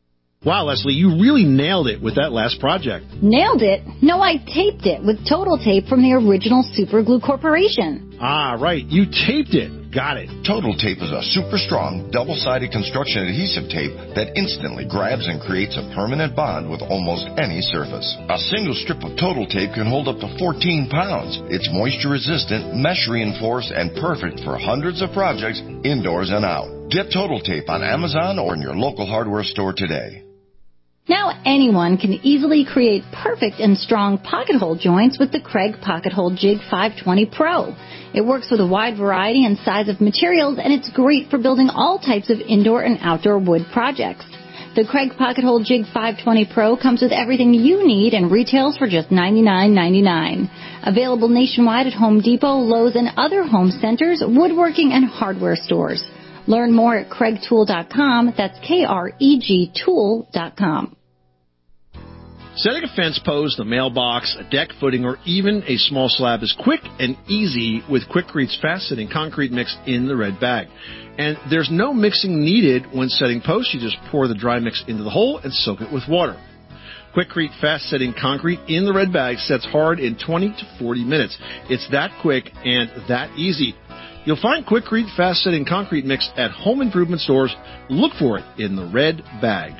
Wow, Leslie, you really nailed it with that last project. Nailed it? No, I taped it with Total Tape from the original Super Glue Corporation. Ah, right. You taped it. Got it. Total Tape is a super strong, double-sided construction adhesive tape that instantly grabs and creates a permanent bond with almost any surface. A single strip of Total Tape can hold up to fourteen pounds. It's moisture-resistant, mesh-reinforced, and perfect for hundreds of projects indoors and out. Get Total Tape on Amazon or in your local hardware store today. Now anyone can easily create perfect and strong pocket hole joints with the Craig Pocket Hole Jig five twenty Pro. It works with a wide variety and size of materials, and it's great for building all types of indoor and outdoor wood projects. The Craig Pocket Hole Jig five twenty Pro comes with everything you need and retails for just ninety-nine ninety-nine. Available nationwide at Home Depot, Lowe's, and other home centers, woodworking, and hardware stores. Learn more at Craig Tool dot com. That's K R E G Tool dot com. Setting a fence post, a mailbox, a deck footing, or even a small slab is quick and easy with Quikrete fast-setting concrete mix in the red bag. And there's no mixing needed when setting posts. You just pour the dry mix into the hole and soak it with water. Quikrete fast-setting concrete in the red bag sets hard in twenty to forty minutes. It's that quick and that easy. You'll find Quikrete fast-setting concrete mix at home improvement stores. Look for it in the red bag.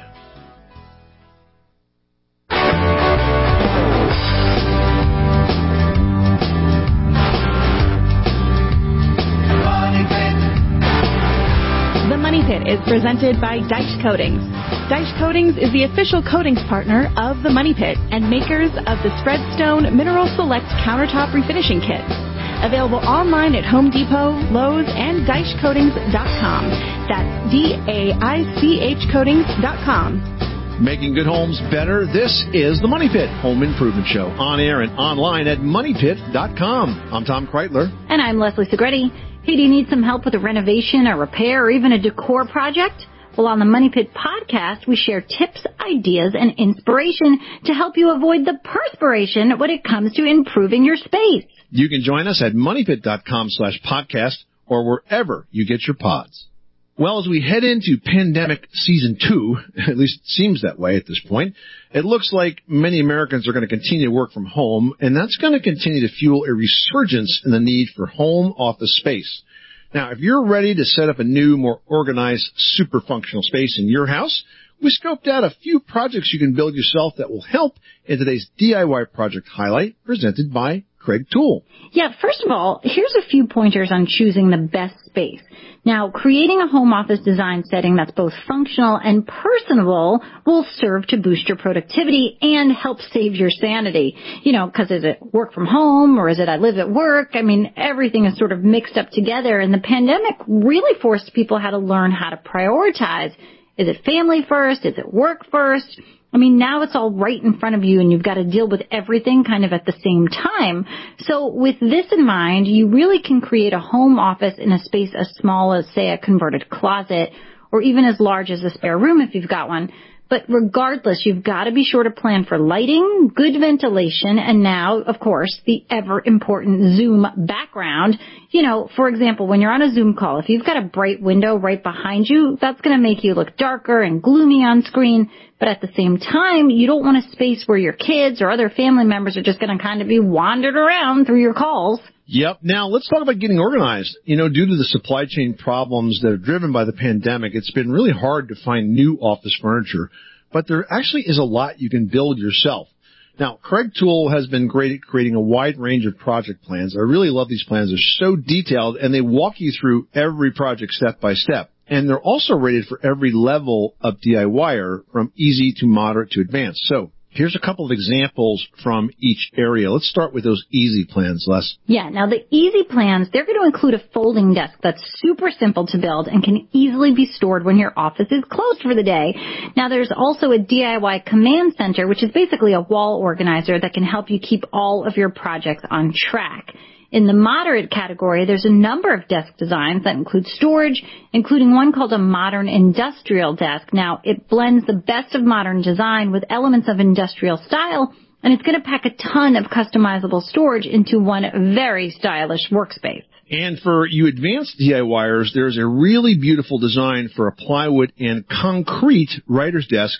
The Money Pit is presented by Deitch Coatings. Deitch Coatings is the official coatings partner of The Money Pit and makers of the Spreadstone Mineral Select Countertop Refinishing Kits. Available online at Home Depot, Lowe's, and Deitch Coatings dot com. That's D A I C H Coatings dot com. Making good homes better, this is The Money Pit Home Improvement Show, on air and online at money pit dot com. I'm Tom Kreitler. And I'm Leslie Segretti. Hey, do you need some help with a renovation, a repair, or even a decor project? Well, on the Money Pit podcast, we share tips, ideas, and inspiration to help you avoid the perspiration when it comes to improving your space. You can join us at money pit dot com slash podcast or wherever you get your pods. Well, as we head into pandemic season two, at least it seems that way at this point, it looks like many Americans are going to continue to work from home, and that's going to continue to fuel a resurgence in the need for home office space. Now, if you're ready to set up a new, more organized, super functional space in your house, we scoped out a few projects you can build yourself that will help in today's D I Y project highlight presented by Craig Tool. Yeah, first of all, here's a few pointers on choosing the best space. Now, creating a home office design setting that's both functional and personable will serve to boost your productivity and help save your sanity. You know, because is it work from home or is it I live at work? I mean, everything is sort of mixed up together, and the pandemic really forced people how to learn how to prioritize. Is it family first? Is it work first? I mean, now it's all right in front of you and you've got to deal with everything kind of at the same time. So with this in mind, you really can create a home office in a space as small as, say, a converted closet, or even as large as a spare room if you've got one. But regardless, you've got to be sure to plan for lighting, good ventilation, and now, of course, the ever-important Zoom background. You know, for example, when you're on a Zoom call, if you've got a bright window right behind you, that's going to make you look darker and gloomy on screen. But at the same time, you don't want a space where your kids or other family members are just going to kind of be wandered around through your calls. Yep. Now, let's talk about getting organized. You know, due to the supply chain problems that are driven by the pandemic, it's been really hard to find new office furniture, but there actually is a lot you can build yourself. Now, Craig Tool has been great at creating a wide range of project plans. I really love these plans. They're so detailed, and they walk you through every project step by step. And they're also rated for every level of DIYer, from easy to moderate to advanced. So here's a couple of examples from each area. Let's start with those easy plans, Les. Yeah, now the easy plans, they're going to include a folding desk that's super simple to build and can easily be stored when your office is closed for the day. Now there's also a D I Y command center, which is basically a wall organizer that can help you keep all of your projects on track. In the moderate category, there's a number of desk designs that include storage, including one called a modern industrial desk. Now, it blends the best of modern design with elements of industrial style, and it's going to pack a ton of customizable storage into one very stylish workspace. And for you advanced DIYers, there's a really beautiful design for a plywood and concrete writer's desk,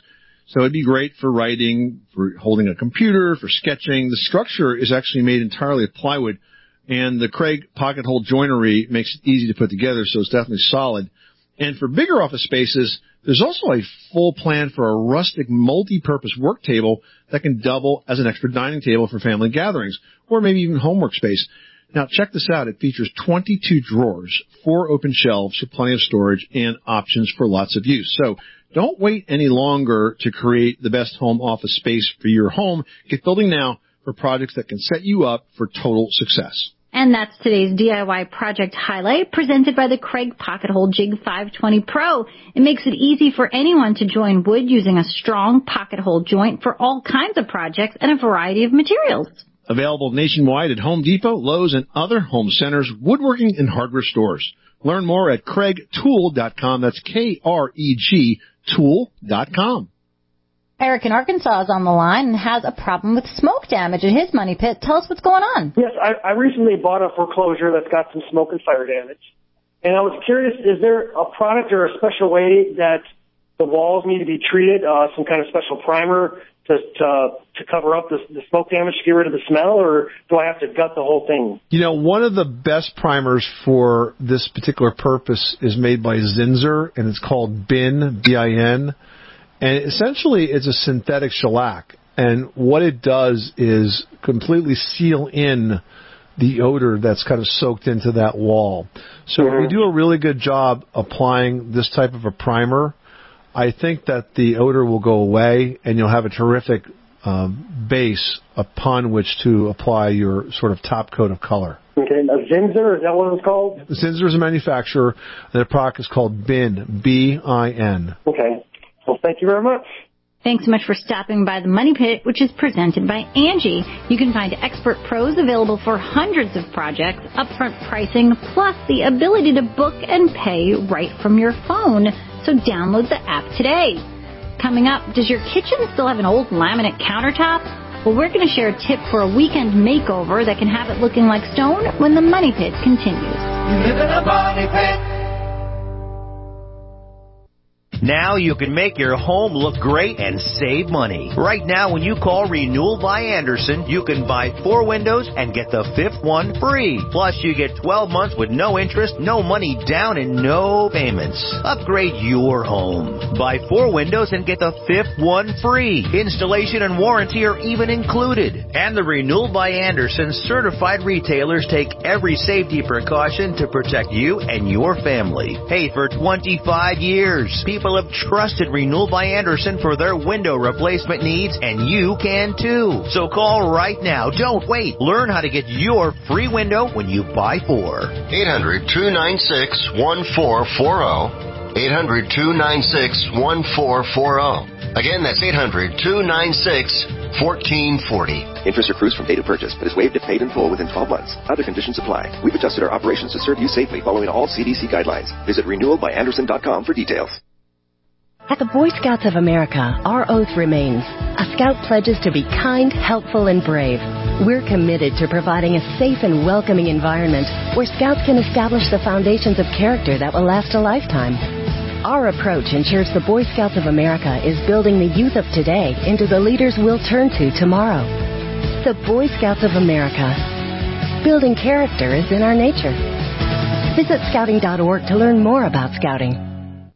So it'd be great for writing, for holding a computer, for sketching. The structure is actually made entirely of plywood, and the Craig pocket hole joinery makes it easy to put together, so it's definitely solid. And for bigger office spaces, there's also a full plan for a rustic multi-purpose work table that can double as an extra dining table for family gatherings, or maybe even homework space. Now, check this out. It features twenty-two drawers, four open shelves for plenty of storage, and options for lots of use. So don't wait any longer to create the best home office space for your home. Get building now for projects that can set you up for total success. And that's today's D I Y project highlight, presented by the Craig Pocket Hole Jig five twenty Pro. It makes it easy for anyone to join wood using a strong pocket hole joint for all kinds of projects and a variety of materials. Available nationwide at Home Depot, Lowe's, and other home centers, woodworking, and hardware stores. Learn more at Craig Tool dot com. That's K R E G Tool dot com. Eric in Arkansas is on the line and has a problem with smoke damage in his money pit. Tell us what's going on. Yes, I, I recently bought a foreclosure that's got some smoke and fire damage. And I was curious, is there a product or a special way that the walls need to be treated, uh, some kind of special primer to to, to cover up the, the smoke damage to get rid of the smell, or do I have to gut the whole thing? You know, one of the best primers for this particular purpose is made by Zinsser, and it's called B I N, B I N. And essentially, it's a synthetic shellac. And what it does is completely seal in the odor that's kind of soaked into that wall. So mm-hmm. if you do a really good job applying this type of a primer, I think that the odor will go away, and you'll have a terrific um, base upon which to apply your sort of top coat of color. Okay, now Zinsser, is that what it's called? Zinsser is a manufacturer, and the product is called B I N, B I N. Okay. Well, thank you very much. Thanks so much for stopping by the Money Pit, which is presented by Angie. You can find expert pros available for hundreds of projects, upfront pricing, plus the ability to book and pay right from your phone. So download the app today. Coming up, does your kitchen still have an old laminate countertop? Well, we're going to share a tip for a weekend makeover that can have it looking like stone when the Money Pit continues. You live in a money pit. Now you can make your home look great and save money. Right now, when you call Renewal by Andersen, you can buy four windows and get the fifth one free. Plus, you get twelve months with no interest, no money down, and no payments. Upgrade your home. Buy four windows and get the fifth one free. Installation and warranty are even included. And the Renewal by Andersen certified retailers take every safety precaution to protect you and your family. Hey, for twenty-five years, people have trusted Renewal by Andersen for their window replacement needs, and you can too. So call right now. Don't wait. Learn how to get your free window when you buy four. eight hundred, two nine six, one four four zero. eight hundred, two nine six, one four four zero. Again, that's eight hundred, two nine six, one four four zero. Interest accrues from date of purchase, but is waived if paid in full within twelve months. Other conditions apply. We've adjusted our operations to serve you safely following all C D C guidelines. Visit renewal by andersen dot com for details. At the Boy Scouts of America, our oath remains. A Scout pledges to be kind, helpful, and brave. We're committed to providing a safe and welcoming environment where Scouts can establish the foundations of character that will last a lifetime. Our approach ensures the Boy Scouts of America is building the youth of today into the leaders we'll turn to tomorrow. The Boy Scouts of America. Building character is in our nature. Visit scouting dot org to learn more about Scouting.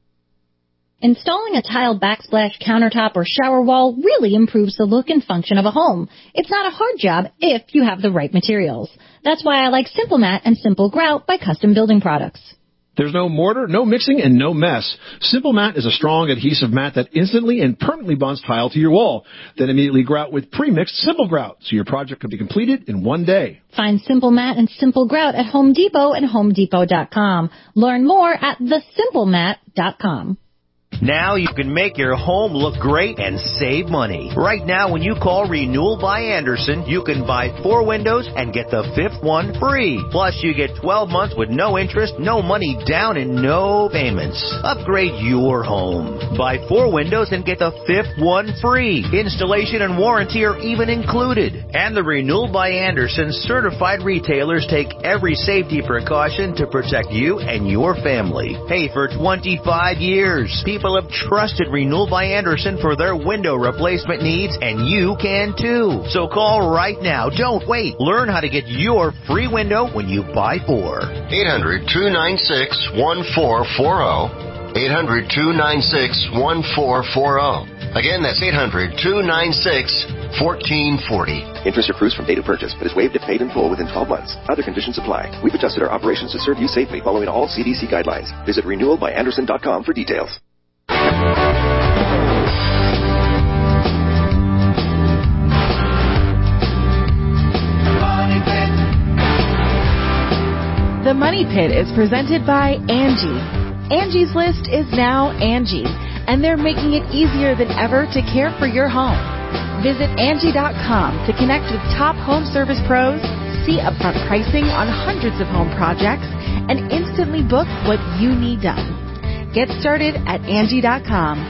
Installing a tile backsplash countertop or shower wall really improves the look and function of a home. It's not a hard job if you have the right materials. That's why I like Simple Mat and Simple Grout by Custom Building Products. There's no mortar, no mixing, and no mess. Simple Mat is a strong adhesive mat that instantly and permanently bonds tile to your wall. Then immediately grout with pre-mixed Simple Grout, so your project can be completed in one day. Find Simple Mat and Simple Grout at Home Depot and home depot dot com. Learn more at the simple mat dot com. Now you can make your home look great and save money. Right now, when you call Renewal by Andersen, you can buy four windows and get the fifth fifth one free. Plus, you get twelve months with no interest, no money down, and no payments. Upgrade your home. Buy four windows and get the fifth one free. Installation and warranty are even included. And the Renewal by Andersen certified retailers take every safety precaution to protect you and your family. Hey, for twenty-five years, people have trusted Renewal by Andersen for their window replacement needs, and you can too. So call right now. Don't wait. Learn how to get your free window when you buy four. eight hundred, two nine six, one four four zero. eight hundred, two nine six, one four four zero. Again, that's eight hundred, two nine six, one four four zero. Interest accrues from date of purchase, but is waived if paid in full within twelve months. Other conditions apply. We've adjusted our operations to serve you safely following all C D C guidelines. Visit renewal by andersen dot com for details. The Money Pit is presented by Angie. Angie's List is now Angie, and they're making it easier than ever to care for your home. Visit Angie dot com to connect with top home service pros, see upfront pricing on hundreds of home projects, and instantly book what you need done. Get started at Angie dot com.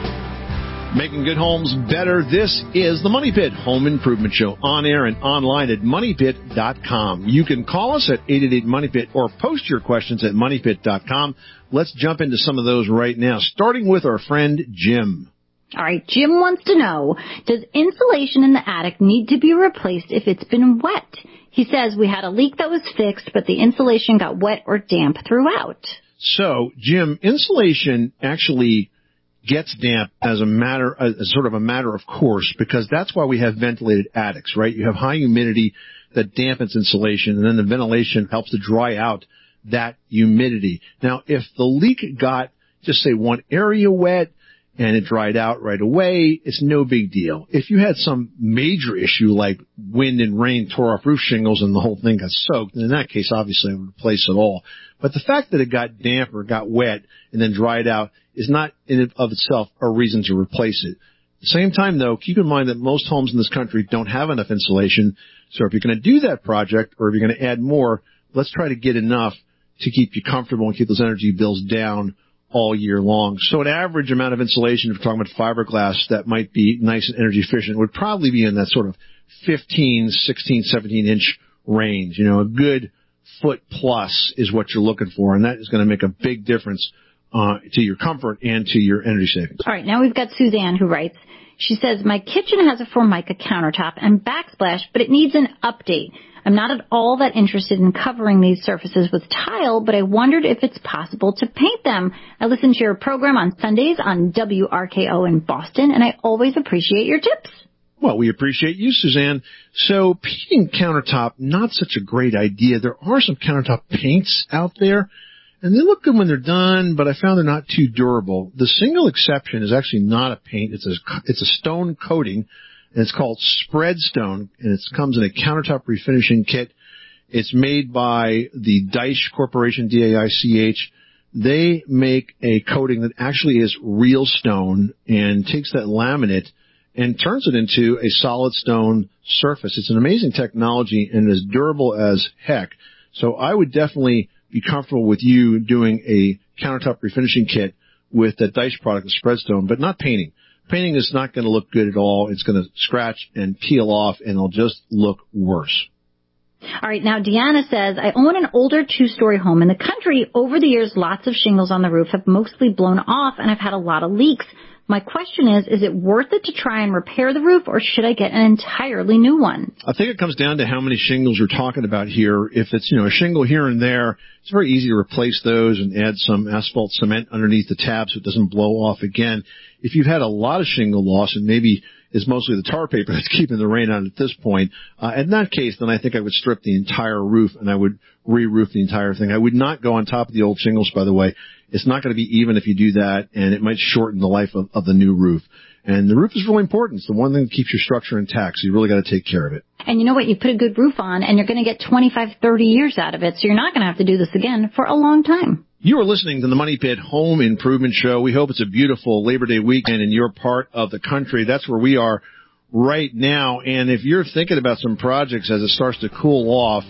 Making good homes better. This is the Money Pit Home Improvement Show, on air and online at money pit dot com. You can call us at eight eight eight money pit or post your questions at money pit dot com. Let's jump into some of those right now, starting with our friend Jim. All right, Jim wants to know, does insulation in the attic need to be replaced if it's been wet? He says we had a leak that was fixed, but the insulation got wet or damp throughout. So, Jim, insulation actually gets damp as a matter, as sort of a matter of course, because that's why we have ventilated attics, right? You have high humidity that dampens insulation, and then the ventilation helps to dry out that humidity. Now, if the leak got, just say, one area wet and it dried out right away, it's no big deal. If you had some major issue like wind and rain tore off roof shingles and the whole thing got soaked, then in that case, obviously, I would replace it all. But the fact that it got damp or got wet and then dried out is not in and of itself a reason to replace it. At the same time, though, keep in mind that most homes in this country don't have enough insulation. So if you're going to do that project or if you're going to add more, let's try to get enough to keep you comfortable and keep those energy bills down all year long. So an average amount of insulation, if we're talking about fiberglass, that might be nice and energy efficient, would probably be in that sort of fifteen, sixteen, seventeen inch range. You know, a good foot plus is what you're looking for, and that is going to make a big difference uh, to your comfort and to your energy savings. All right, now we've got Suzanne who writes, she says, my kitchen has a Formica countertop and backsplash, but it needs an update. I'm not at all that interested in covering these surfaces with tile, but I wondered if it's possible to paint them. I listen to your program on Sundays on W R K O in Boston, and I always appreciate your tips. Well, we appreciate you, Suzanne. So painting countertop, not such a great idea. There are some countertop paints out there, and they look good when they're done, but I found they're not too durable. The single exception is actually not a paint. It's a, it's a stone coating, and it's called Spread Stone, and it comes in a countertop refinishing kit. It's made by the Deich Corporation, D A I C H. They make a coating that actually is real stone and takes that laminate and turns it into a solid stone surface. It's an amazing technology and is durable as heck. So I would definitely be comfortable with you doing a countertop refinishing kit with that Deich product, the Spreadstone, but not painting. Painting is not going to look good at all. It's going to scratch and peel off, and it'll just look worse. All right, now Deanna says, I own an older two-story home in the country. Over the years, lots of shingles on the roof have mostly blown off, and I've had a lot of leaks. My question is, is it worth it to try and repair the roof, or should I get an entirely new one? I think it comes down to how many shingles you're talking about here. If it's, you know, a shingle here and there, it's very easy to replace those and add some asphalt cement underneath the tab so it doesn't blow off again. If you've had a lot of shingle loss, and maybe it's mostly the tar paper that's keeping the rain out at this point, uh, in that case, then I think I would strip the entire roof and I would re-roof the entire thing. I would not go on top of the old shingles, by the way. It's not going to be even if you do that, and it might shorten the life of, of the new roof. And the roof is really important. It's the one thing that keeps your structure intact, so you really got to take care of it. And you know what? You put a good roof on, and you're going to get twenty-five, thirty years out of it, so you're not going to have to do this again for a long time. You are listening to the Money Pit Home Improvement Show. We hope it's a beautiful Labor Day weekend in your part of the country. That's where we are right now. And if you're thinking about some projects as it starts to cool off,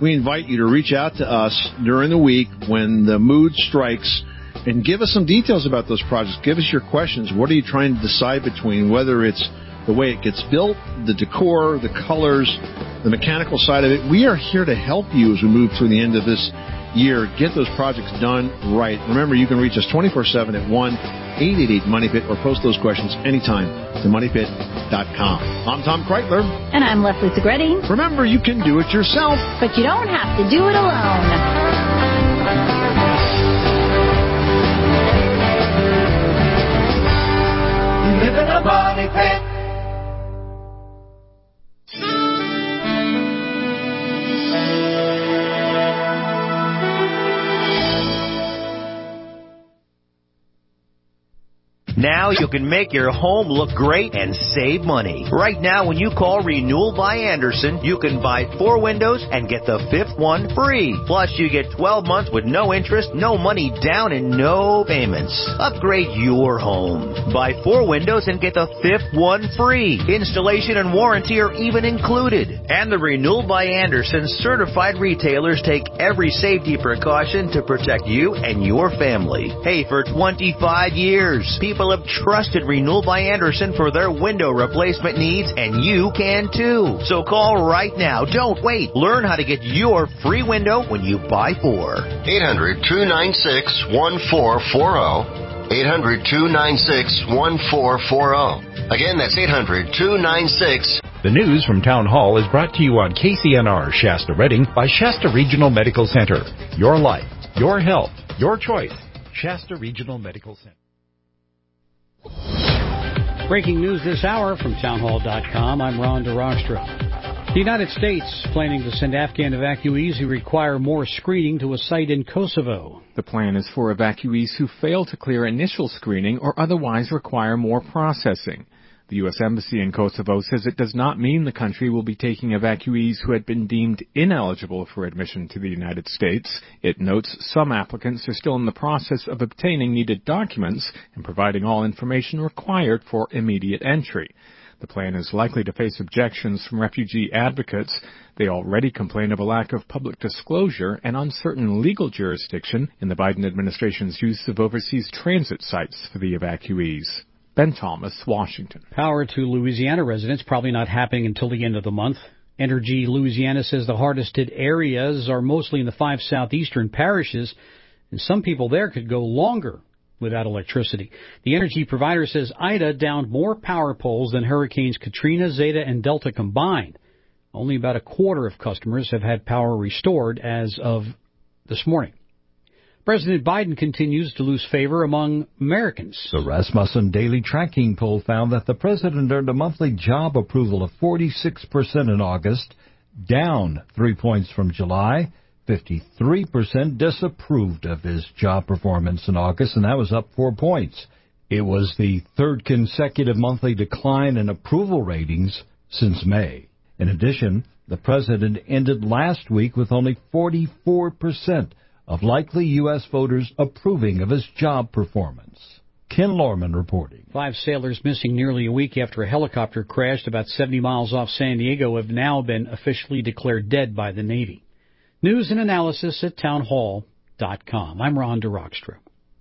we invite you to reach out to us during the week when the mood strikes and give us some details about those projects. Give us your questions. What are you trying to decide between, whether it's the way it gets built, the decor, the colors, the mechanical side of it? We are here to help you as we move through the end of this year. Get those projects done right. Remember, you can reach us twenty-four seven at one eight eight eight money pit or post those questions anytime to money pit dot com. I'm Tom Kreitler. And I'm Leslie Segretti. Remember, you can do it yourself, but you don't have to do it alone. You live in a money pit. Now you can make your home look great and save money. Right now, when you call Renewal by Andersen, you can buy four windows and get the fifth one free. Plus, you get twelve months with no interest, no money down, and no payments. Upgrade your home. Buy four windows and get the fifth one free. Installation and warranty are even included. And the Renewal by Andersen certified retailers take every safety precaution to protect you and your family. Hey, for twenty-five years, people have trusted Renewal by Andersen for their window replacement needs, and you can too. So call right now. Don't wait. Learn how to get your free window when you buy four. eight hundred, two nine six, one four four zero. eight hundred, two nine six, one four four zero. Again, that's eight hundred, two nine six. The news from Town Hall is brought to you on K C N R Shasta Redding by Shasta Regional Medical Center. Your life, your health, your choice. Shasta Regional Medical Center. Breaking news this hour from town hall dot com. I'm Ron DeRostra. The United States planning to send Afghan evacuees who require more screening to a site in Kosovo. The plan is for evacuees who fail to clear initial screening or otherwise require more processing. The U S Embassy in Kosovo says it does not mean the country will be taking evacuees who had been deemed ineligible for admission to the United States. It notes some applicants are still in the process of obtaining needed documents and providing all information required for immediate entry. The plan is likely to face objections from refugee advocates. They already complain of a lack of public disclosure and uncertain legal jurisdiction in the Biden administration's use of overseas transit sites for the evacuees. Ben Thomas, Washington. Power to Louisiana residents probably not happening until the end of the month. Energy Louisiana says the hardest hit areas are mostly in the five southeastern parishes, and some people there could go longer without electricity. The energy provider says Ida downed more power poles than Hurricanes Katrina, Zeta, and Delta combined. Only about a quarter of customers have had power restored as of this morning. President Biden continues to lose favor among Americans. The Rasmussen Daily Tracking Poll found that the president earned a monthly job approval of forty-six percent in August, down three points from July. fifty-three percent disapproved of his job performance in August, and that was up four points. It was the third consecutive monthly decline in approval ratings since May. In addition, the president ended last week with only forty-four percent of likely U S voters approving of his job performance. Ken Lorman reporting. Five sailors missing nearly a week after a helicopter crashed about seventy miles off San Diego have now been officially declared dead by the Navy. News and analysis at town hall dot com. I'm Ron DeRockstra.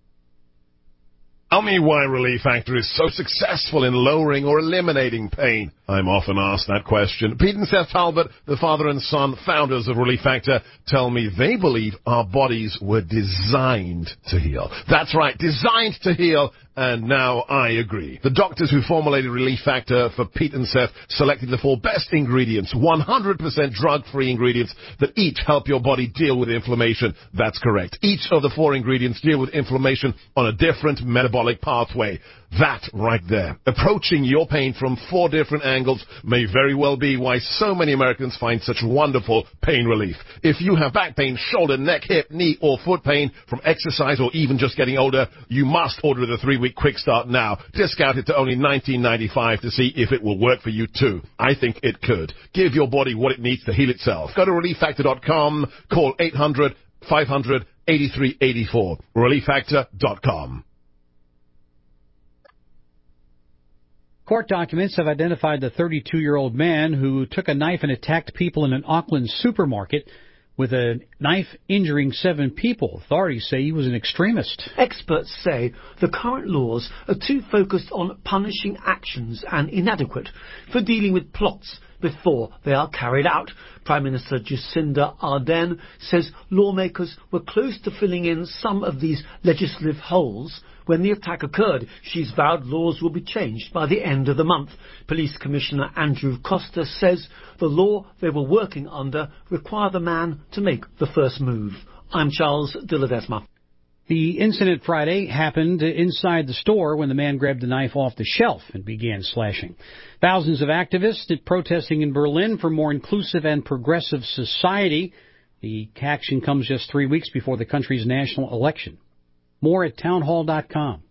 Tell me why Relief Factor is so successful in lowering or eliminating pain. I'm often asked that question. Pete and Seth Talbot, the father and son founders of Relief Factor, tell me they believe our bodies were designed to heal. That's right, designed to heal, and now I agree. The doctors who formulated Relief Factor for Pete and Seth selected the four best ingredients, one hundred percent drug-free ingredients that each help your body deal with inflammation. That's correct. Each of the four ingredients deal with inflammation on a different metabolic pathway. That right there. Approaching your pain from four different angles may very well be why so many Americans find such wonderful pain relief. If you have back pain, shoulder, neck, hip, knee, or foot pain from exercise or even just getting older, you must order the three-week quick start now. Discounted to only nineteen ninety-five to see if it will work for you too. I think it could. Give your body what it needs to heal itself. Go to relief factor dot com. Call eight hundred, five hundred, eighty-three eighty-four. relief factor dot com. Court documents have identified the thirty-two-year-old man who took a knife and attacked people in an Auckland supermarket with a knife injuring seven people. Authorities say he was an extremist. Experts say the current laws are too focused on punishing actions and inadequate for dealing with plots before they are carried out. Prime Minister Jacinda Ardern says lawmakers were close to filling in some of these legislative holes when the attack occurred. She's vowed laws will be changed by the end of the month. Police Commissioner Andrew Costa says the law they were working under required the man to make the first move. I'm Charles de Ledesma. The incident Friday happened inside the store when the man grabbed the knife off the shelf and began slashing. Thousands of activists are protesting in Berlin for more inclusive and progressive society. The action comes just three weeks before the country's national election. More at townhall dot com.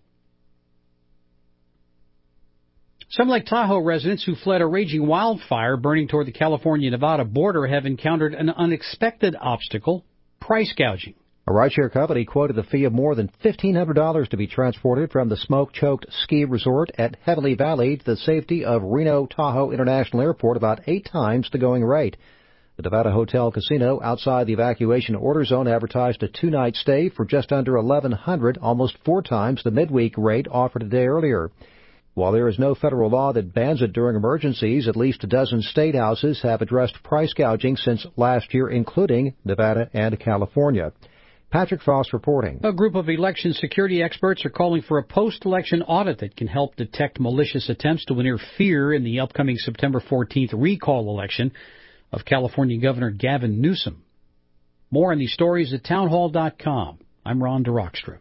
Some Lake Tahoe residents who fled a raging wildfire burning toward the California-Nevada border have encountered an unexpected obstacle: price gouging. A rideshare company quoted a fee of more than fifteen hundred dollars to be transported from the smoke-choked ski resort at Heavenly Valley to the safety of Reno Tahoe International Airport, about eight times the going rate. The Nevada Hotel Casino outside the evacuation order zone advertised a two-night stay for just under eleven hundred dollars, almost four times the midweek rate offered a day earlier. While there is no federal law that bans it during emergencies, at least a dozen state houses have addressed price gouging since last year, including Nevada and California. Patrick Frost reporting. A group of election security experts are calling for a post-election audit that can help detect malicious attempts to interfere in the upcoming September fourteenth recall election of California Governor Gavin Newsom. More on these stories at townhall dot com. I'm Ron DeRockstra.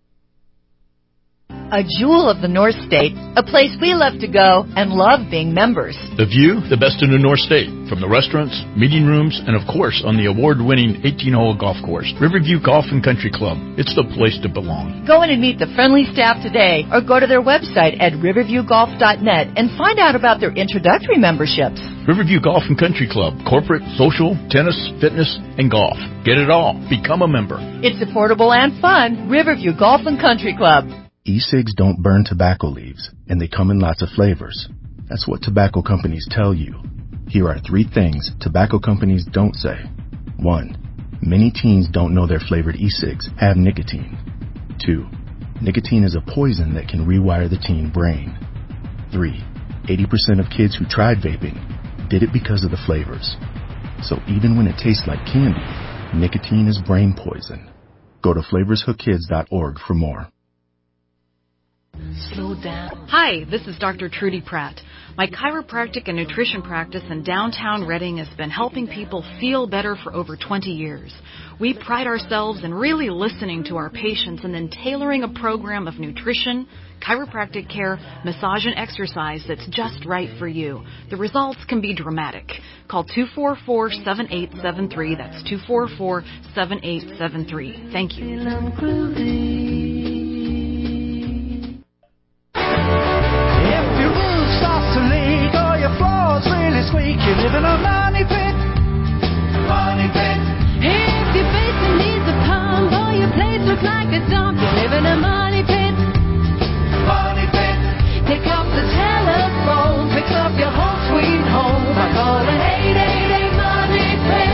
A jewel of the North State, a place we love to go and love being members. The view, the best in the North State, from the restaurants, meeting rooms, and of course on the award-winning eighteen-hole golf course. Riverview Golf and Country Club. It's the place to belong. Go in and meet the friendly staff today or go to their website at riverview golf dot net and find out about their introductory memberships. Riverview Golf and Country Club. Corporate, social, tennis, fitness, and golf. Get it all. Become a member. It's affordable and fun. Riverview Golf and Country Club. E-cigs don't burn tobacco leaves, and they come in lots of flavors. That's what tobacco companies tell you. Here are three things tobacco companies don't say. One, many teens don't know their flavored e-cigs have nicotine. Two, nicotine is a poison that can rewire the teen brain. Three, eighty percent of kids who tried vaping did it because of the flavors. So even when it tastes like candy, nicotine is brain poison. Go to flavors hook kids dot org for more. Slow down. Hi, this is Doctor Trudy Pratt. My chiropractic and nutrition practice in downtown Redding has been helping people feel better for over twenty years. We pride ourselves in really listening to our patients and then tailoring a program of nutrition, chiropractic care, massage, and exercise that's just right for you. The results can be dramatic. Call two four four, seven eight seven three. That's two four four, seven eight seven three. Thank you. Squeak, you live in a money pit, money pit. If your basement needs a pump or your place looks like a dump, you live in a money pit, money pit. Pick up the telephone, fix up your home sweet home by calling eight eight eight money pit.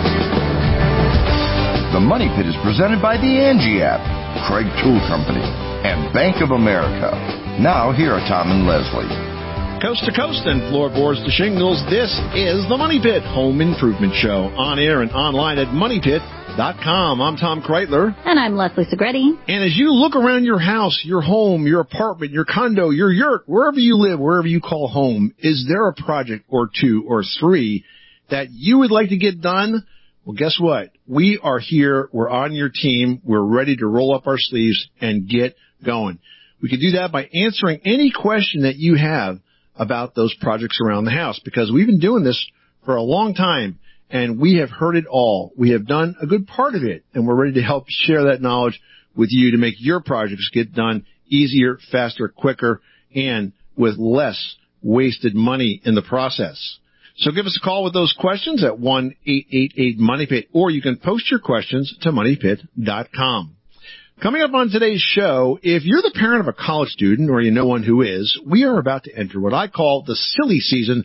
The Money Pit is presented by the Angie app, Craig Tool Company, and Bank of America. Now here are Tom and Leslie. Coast to coast and floorboards to shingles, this is the Money Pit Home Improvement Show, on air and online at money pit dot com. I'm Tom Kreitler. And I'm Leslie Segretti. And as you look around your house, your home, your apartment, your condo, your yurt, wherever you live, wherever you call home, is there a project or two or three that you would like to get done? Well, guess what? We are here. We're on your team. We're ready to roll up our sleeves and get going. We can do that by answering any question that you have about those projects around the house, because we've been doing this for a long time and we have heard it all. We have done a good part of it, and we're ready to help share that knowledge with you to make your projects get done easier, faster, quicker, and with less wasted money in the process. So give us a call with those questions at one eight eight eight money pit, or you can post your questions to money pit dot com. Coming up on today's show, if you're the parent of a college student or you know one who is, we are about to enter what I call the silly season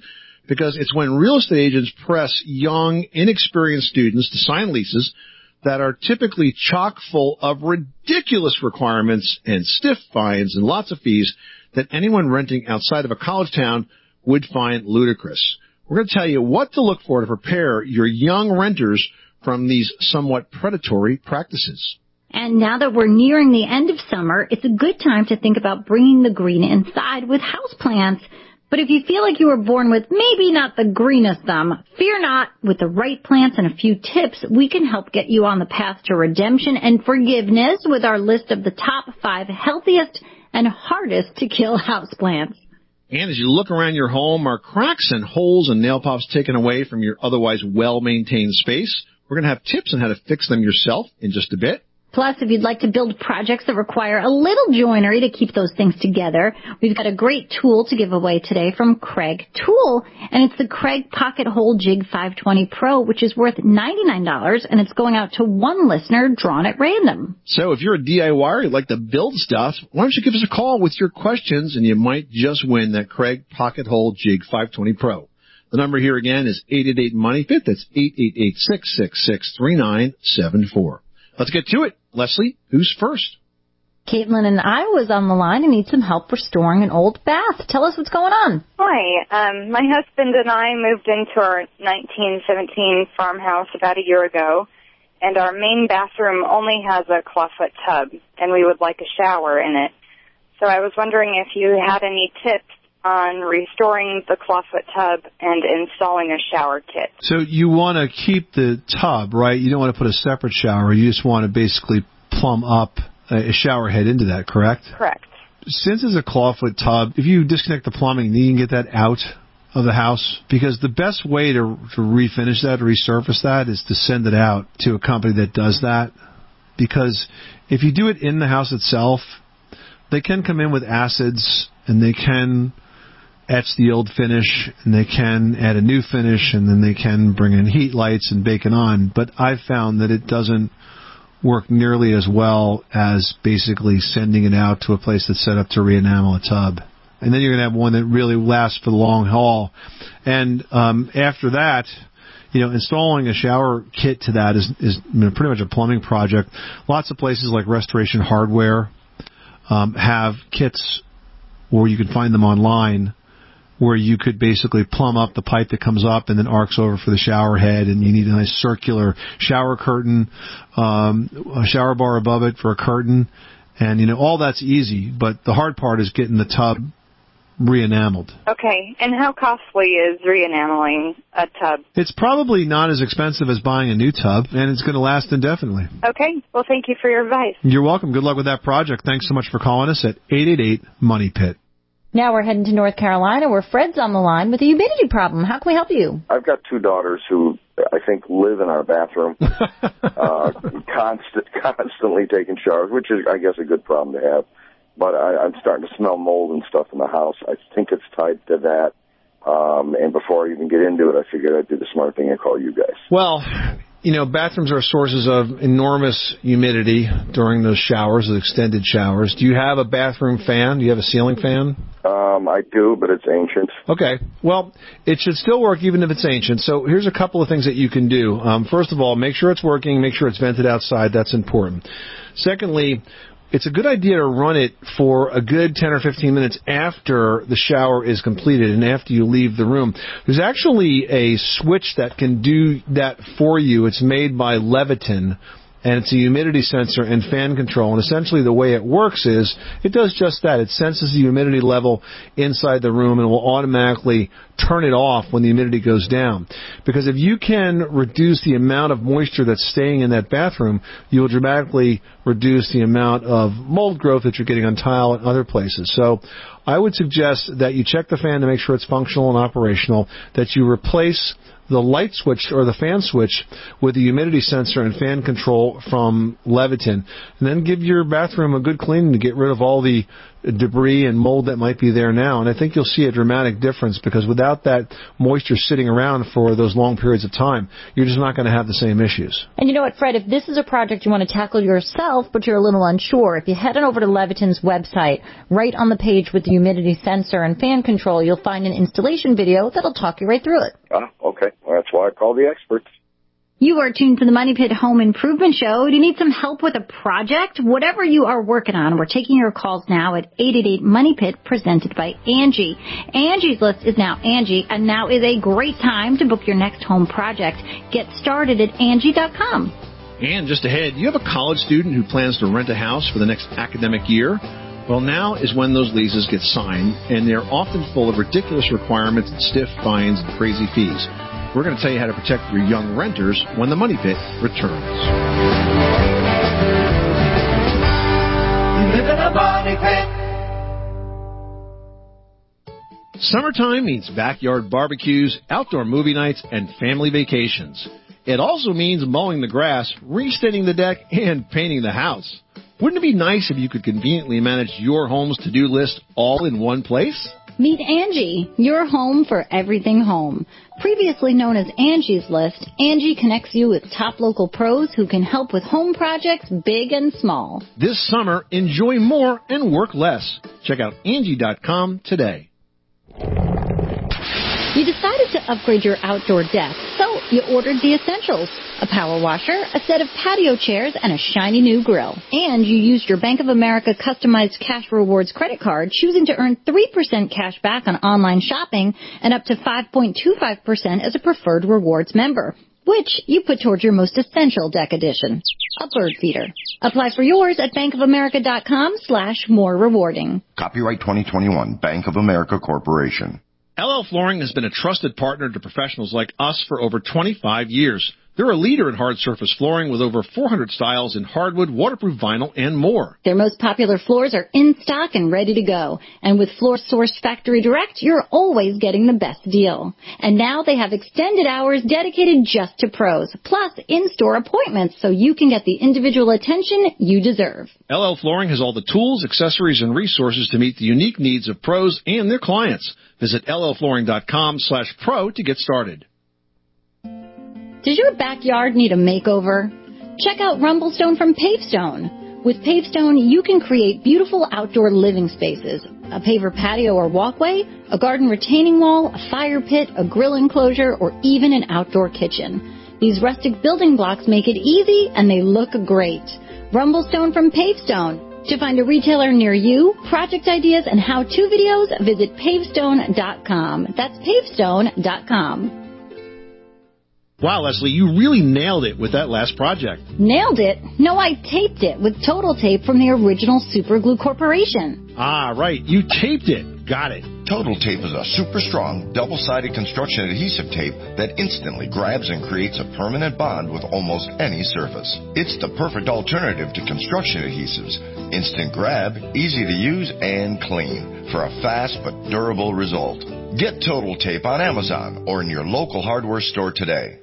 because it's when real estate agents press young, inexperienced students to sign leases that are typically chock full of ridiculous requirements and stiff fines and lots of fees that anyone renting outside of a college town would find ludicrous. We're going to tell you what to look for to prepare your young renters from these somewhat predatory practices. And now that we're nearing the end of summer, it's a good time to think about bringing the green inside with houseplants. But if you feel like you were born with maybe not the greenest thumb, fear not. With the right plants and a few tips, we can help get you on the path to redemption and forgiveness with our list of the top five healthiest and hardest to kill houseplants. And as you look around your home, are cracks and holes and nail pops taken away from your otherwise well-maintained space? We're going to have tips on how to fix them yourself in just a bit. Plus, if you'd like to build projects that require a little joinery to keep those things together, we've got a great tool to give away today from Craig Tool, and it's the Craig Pocket Hole Jig five twenty Pro, which is worth ninety-nine dollars, and it's going out to one listener drawn at random. So if you're a D I Y er, you'd like to build stuff, why don't you give us a call with your questions, and you might just win that Craig Pocket Hole Jig five twenty Pro. The number here again is eight eight eight, money pit. That's eight eight eight, six six six, three nine seven four. Let's get to it. Leslie, who's first? Caitlin in Iowa's on the line and needs some help restoring an old bath. Tell us what's going on. Hi. Um, my husband and I moved into our nineteen seventeen farmhouse about a year ago, and our main bathroom only has a clawfoot tub, and we would like a shower in it. So I was wondering if you had any tips on restoring the clawfoot tub and installing a shower kit. So you want to keep the tub, right? You don't want to put a separate shower. You just want to basically plumb up a shower head into that, correct? Correct. Since it's a clawfoot tub, if you disconnect the plumbing, you can get that out of the house, because the best way to, to refinish that, to resurface that, is to send it out to a company that does that. Because if you do it in the house itself, they can come in with acids and they can etch the old finish, and they can add a new finish, and then they can bring in heat lights and bake it on. But I've found that it doesn't work nearly as well as basically sending it out to a place that's set up to re-enamel a tub. And then you're going to have one that really lasts for the long haul. And um, after that, you know, installing a shower kit to that is, is pretty much a plumbing project. Lots of places like Restoration Hardware um, have kits, or you can find them online, where you could basically plumb up the pipe that comes up and then arcs over for the shower head, and you need a nice circular shower curtain, um, a shower bar above it for a curtain, and, you know, all that's easy, but the hard part is getting the tub re-enameled. Okay, and how costly is re-enameling a tub? It's probably not as expensive as buying a new tub, and it's going to last indefinitely. Okay, well, thank you for your advice. You're welcome. Good luck with that project. Thanks so much for calling us at eight eight eight, money pit. Now we're heading to North Carolina, where Fred's on the line with a humidity problem. How can we help you? I've got two daughters who I think live in our bathroom, uh, constant, constantly taking showers, which is, I guess, a good problem to have. But I, I'm starting to smell mold and stuff in the house. I think it's tied to that. Um, and before I even get into it, I figured I'd do the smart thing and call you guys. Well, you know, bathrooms are sources of enormous humidity during those showers, the extended showers. Do you have a bathroom fan? Do you have a ceiling fan? Um, I do, but it's ancient. Okay. Well, it should still work even if it's ancient. So here's a couple of things that you can do. Um, first of all, make sure it's working. Make sure it's vented outside. That's important. Secondly, it's a good idea to run it for a good ten or fifteen minutes after the shower is completed and after you leave the room. There's actually a switch that can do that for you. It's made by Leviton, and it's a humidity sensor and fan control. And essentially the way it works is it does just that. It senses the humidity level inside the room and will automatically turn it off when the humidity goes down. Because if you can reduce the amount of moisture that's staying in that bathroom, you will dramatically reduce the amount of mold growth that you're getting on tile and other places. So I would suggest that you check the fan to make sure it's functional and operational, that you replace the light switch or the fan switch with the humidity sensor and fan control from Leviton, and then give your bathroom a good cleaning to get rid of all the debris and mold that might be there now. And I think you'll see a dramatic difference because without that moisture sitting around for those long periods of time, you're just not going to have the same issues. And you know what, Fred, if this is a project you want to tackle yourself, but you're a little unsure, if you head on over to Leviton's website, right on the page with the humidity sensor and fan control, you'll find an installation video that'll talk you right through it. Ah, okay. Well, that's why I call the experts. You are tuned to the Money Pit Home Improvement Show. Do you need some help with a project? Whatever you are working on, we're taking your calls now at eight eight eight money pit, presented by Angie. Angie's List is now Angie, and now is a great time to book your next home project. Get started at Angie dot com. And just ahead, you have a college student who plans to rent a house for the next academic year? Well, now is when those leases get signed, and they're often full of ridiculous requirements and stiff fines and crazy fees. We're going to tell you how to protect your young renters when the Money Pit returns. You live in a money pit. Summertime means backyard barbecues, outdoor movie nights, and family vacations. It also means mowing the grass, restaining the deck, and painting the house. Wouldn't it be nice if you could conveniently manage your home's to-do list all in one place? Meet Angie, your home for everything home. Previously known as Angie's List, Angie connects you with top local pros who can help with home projects big and small. This summer, enjoy more and work less. Check out Angie dot com today. You decided to upgrade your outdoor deck, so you ordered the essentials. A power washer, a set of patio chairs, and a shiny new grill. And you used your Bank of America customized cash rewards credit card, choosing to earn three percent cash back on online shopping and up to five point two five percent as a preferred rewards member, which you put towards your most essential deck addition, a bird feeder. Apply for yours at bankofamerica.com slash more rewarding. Copyright twenty twenty-one, Bank of America Corporation. L L Flooring has been a trusted partner to professionals like us for over twenty-five years. They're a leader in hard surface flooring with over four hundred styles in hardwood, waterproof vinyl, and more. Their most popular floors are in stock and ready to go. And with Floor Sourced Factory Direct, you're always getting the best deal. And now they have extended hours dedicated just to pros, plus in-store appointments so you can get the individual attention you deserve. L L Flooring has all the tools, accessories, and resources to meet the unique needs of pros and their clients. Visit L L flooring dot com slash pro to get started. Does your backyard need a makeover? Check out Rumblestone from Pavestone. With Pavestone, you can create beautiful outdoor living spaces, a paver patio or walkway, a garden retaining wall, a fire pit, a grill enclosure, or even an outdoor kitchen. These rustic building blocks make it easy and they look great. Rumblestone from Pavestone. To find a retailer near you, project ideas, and how-to videos, visit pavestone dot com. That's pavestone dot com. Wow, Leslie, you really nailed it with that last project. Nailed it? No, I taped it with Total Tape from the original Super Glue Corporation. Ah, right. You taped it. Got it. Total Tape is a super strong, double-sided construction adhesive tape that instantly grabs and creates a permanent bond with almost any surface. It's the perfect alternative to construction adhesives. Instant grab, easy to use, and clean for a fast but durable result. Get Total Tape on Amazon or in your local hardware store today.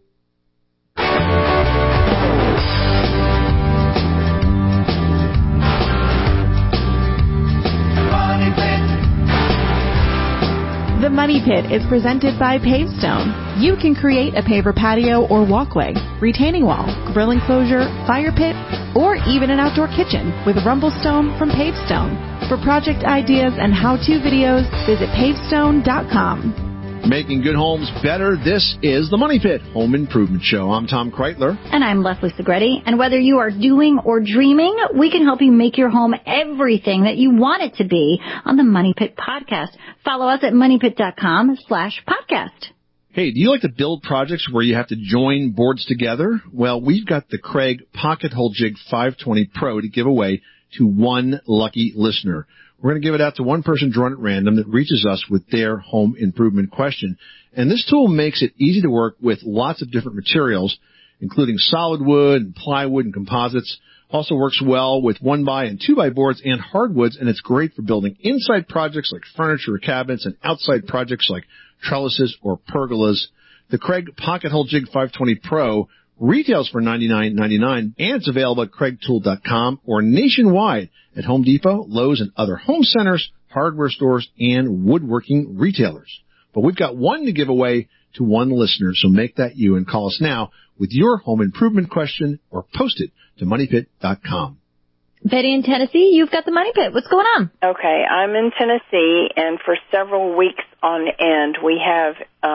The Money Pit is presented by Pavestone. You can create a paver patio or walkway, retaining wall, grill enclosure, fire pit, or even an outdoor kitchen with Rumblestone from Pavestone. For project ideas and how-to videos, visit pavestone dot com. Making good homes better, this is the Money Pit Home Improvement Show. I'm Tom Kreitler. And I'm Leslie Segretti. And whether you are doing or dreaming, we can help you make your home everything that you want it to be on the Money Pit Podcast. Follow us at money pit dot com slash podcast. Hey, do you like to build projects where you have to join boards together? Well, we've got the Craig Pocket Hole Jig five twenty Pro to give away to one lucky listener. We're going to give it out to one person drawn at random that reaches us with their home improvement question. And this tool makes it easy to work with lots of different materials, including solid wood and plywood and composites. Also works well with one-by and two-by boards and hardwoods, and it's great for building inside projects like furniture or cabinets and outside projects like trellises or pergolas. The Craig Pocket Hole Jig five twenty Pro Retails for ninety-nine ninety-nine, and it's available at Craig Tool dot com or nationwide at Home Depot, Lowe's, and other home centers, hardware stores, and woodworking retailers. But we've got one to give away to one listener, so make that you and call us now with your home improvement question or post it to money pit dot com. Betty in Tennessee, you've got the Money Pit. What's going on? Okay, I'm in Tennessee, and for several weeks on end, we have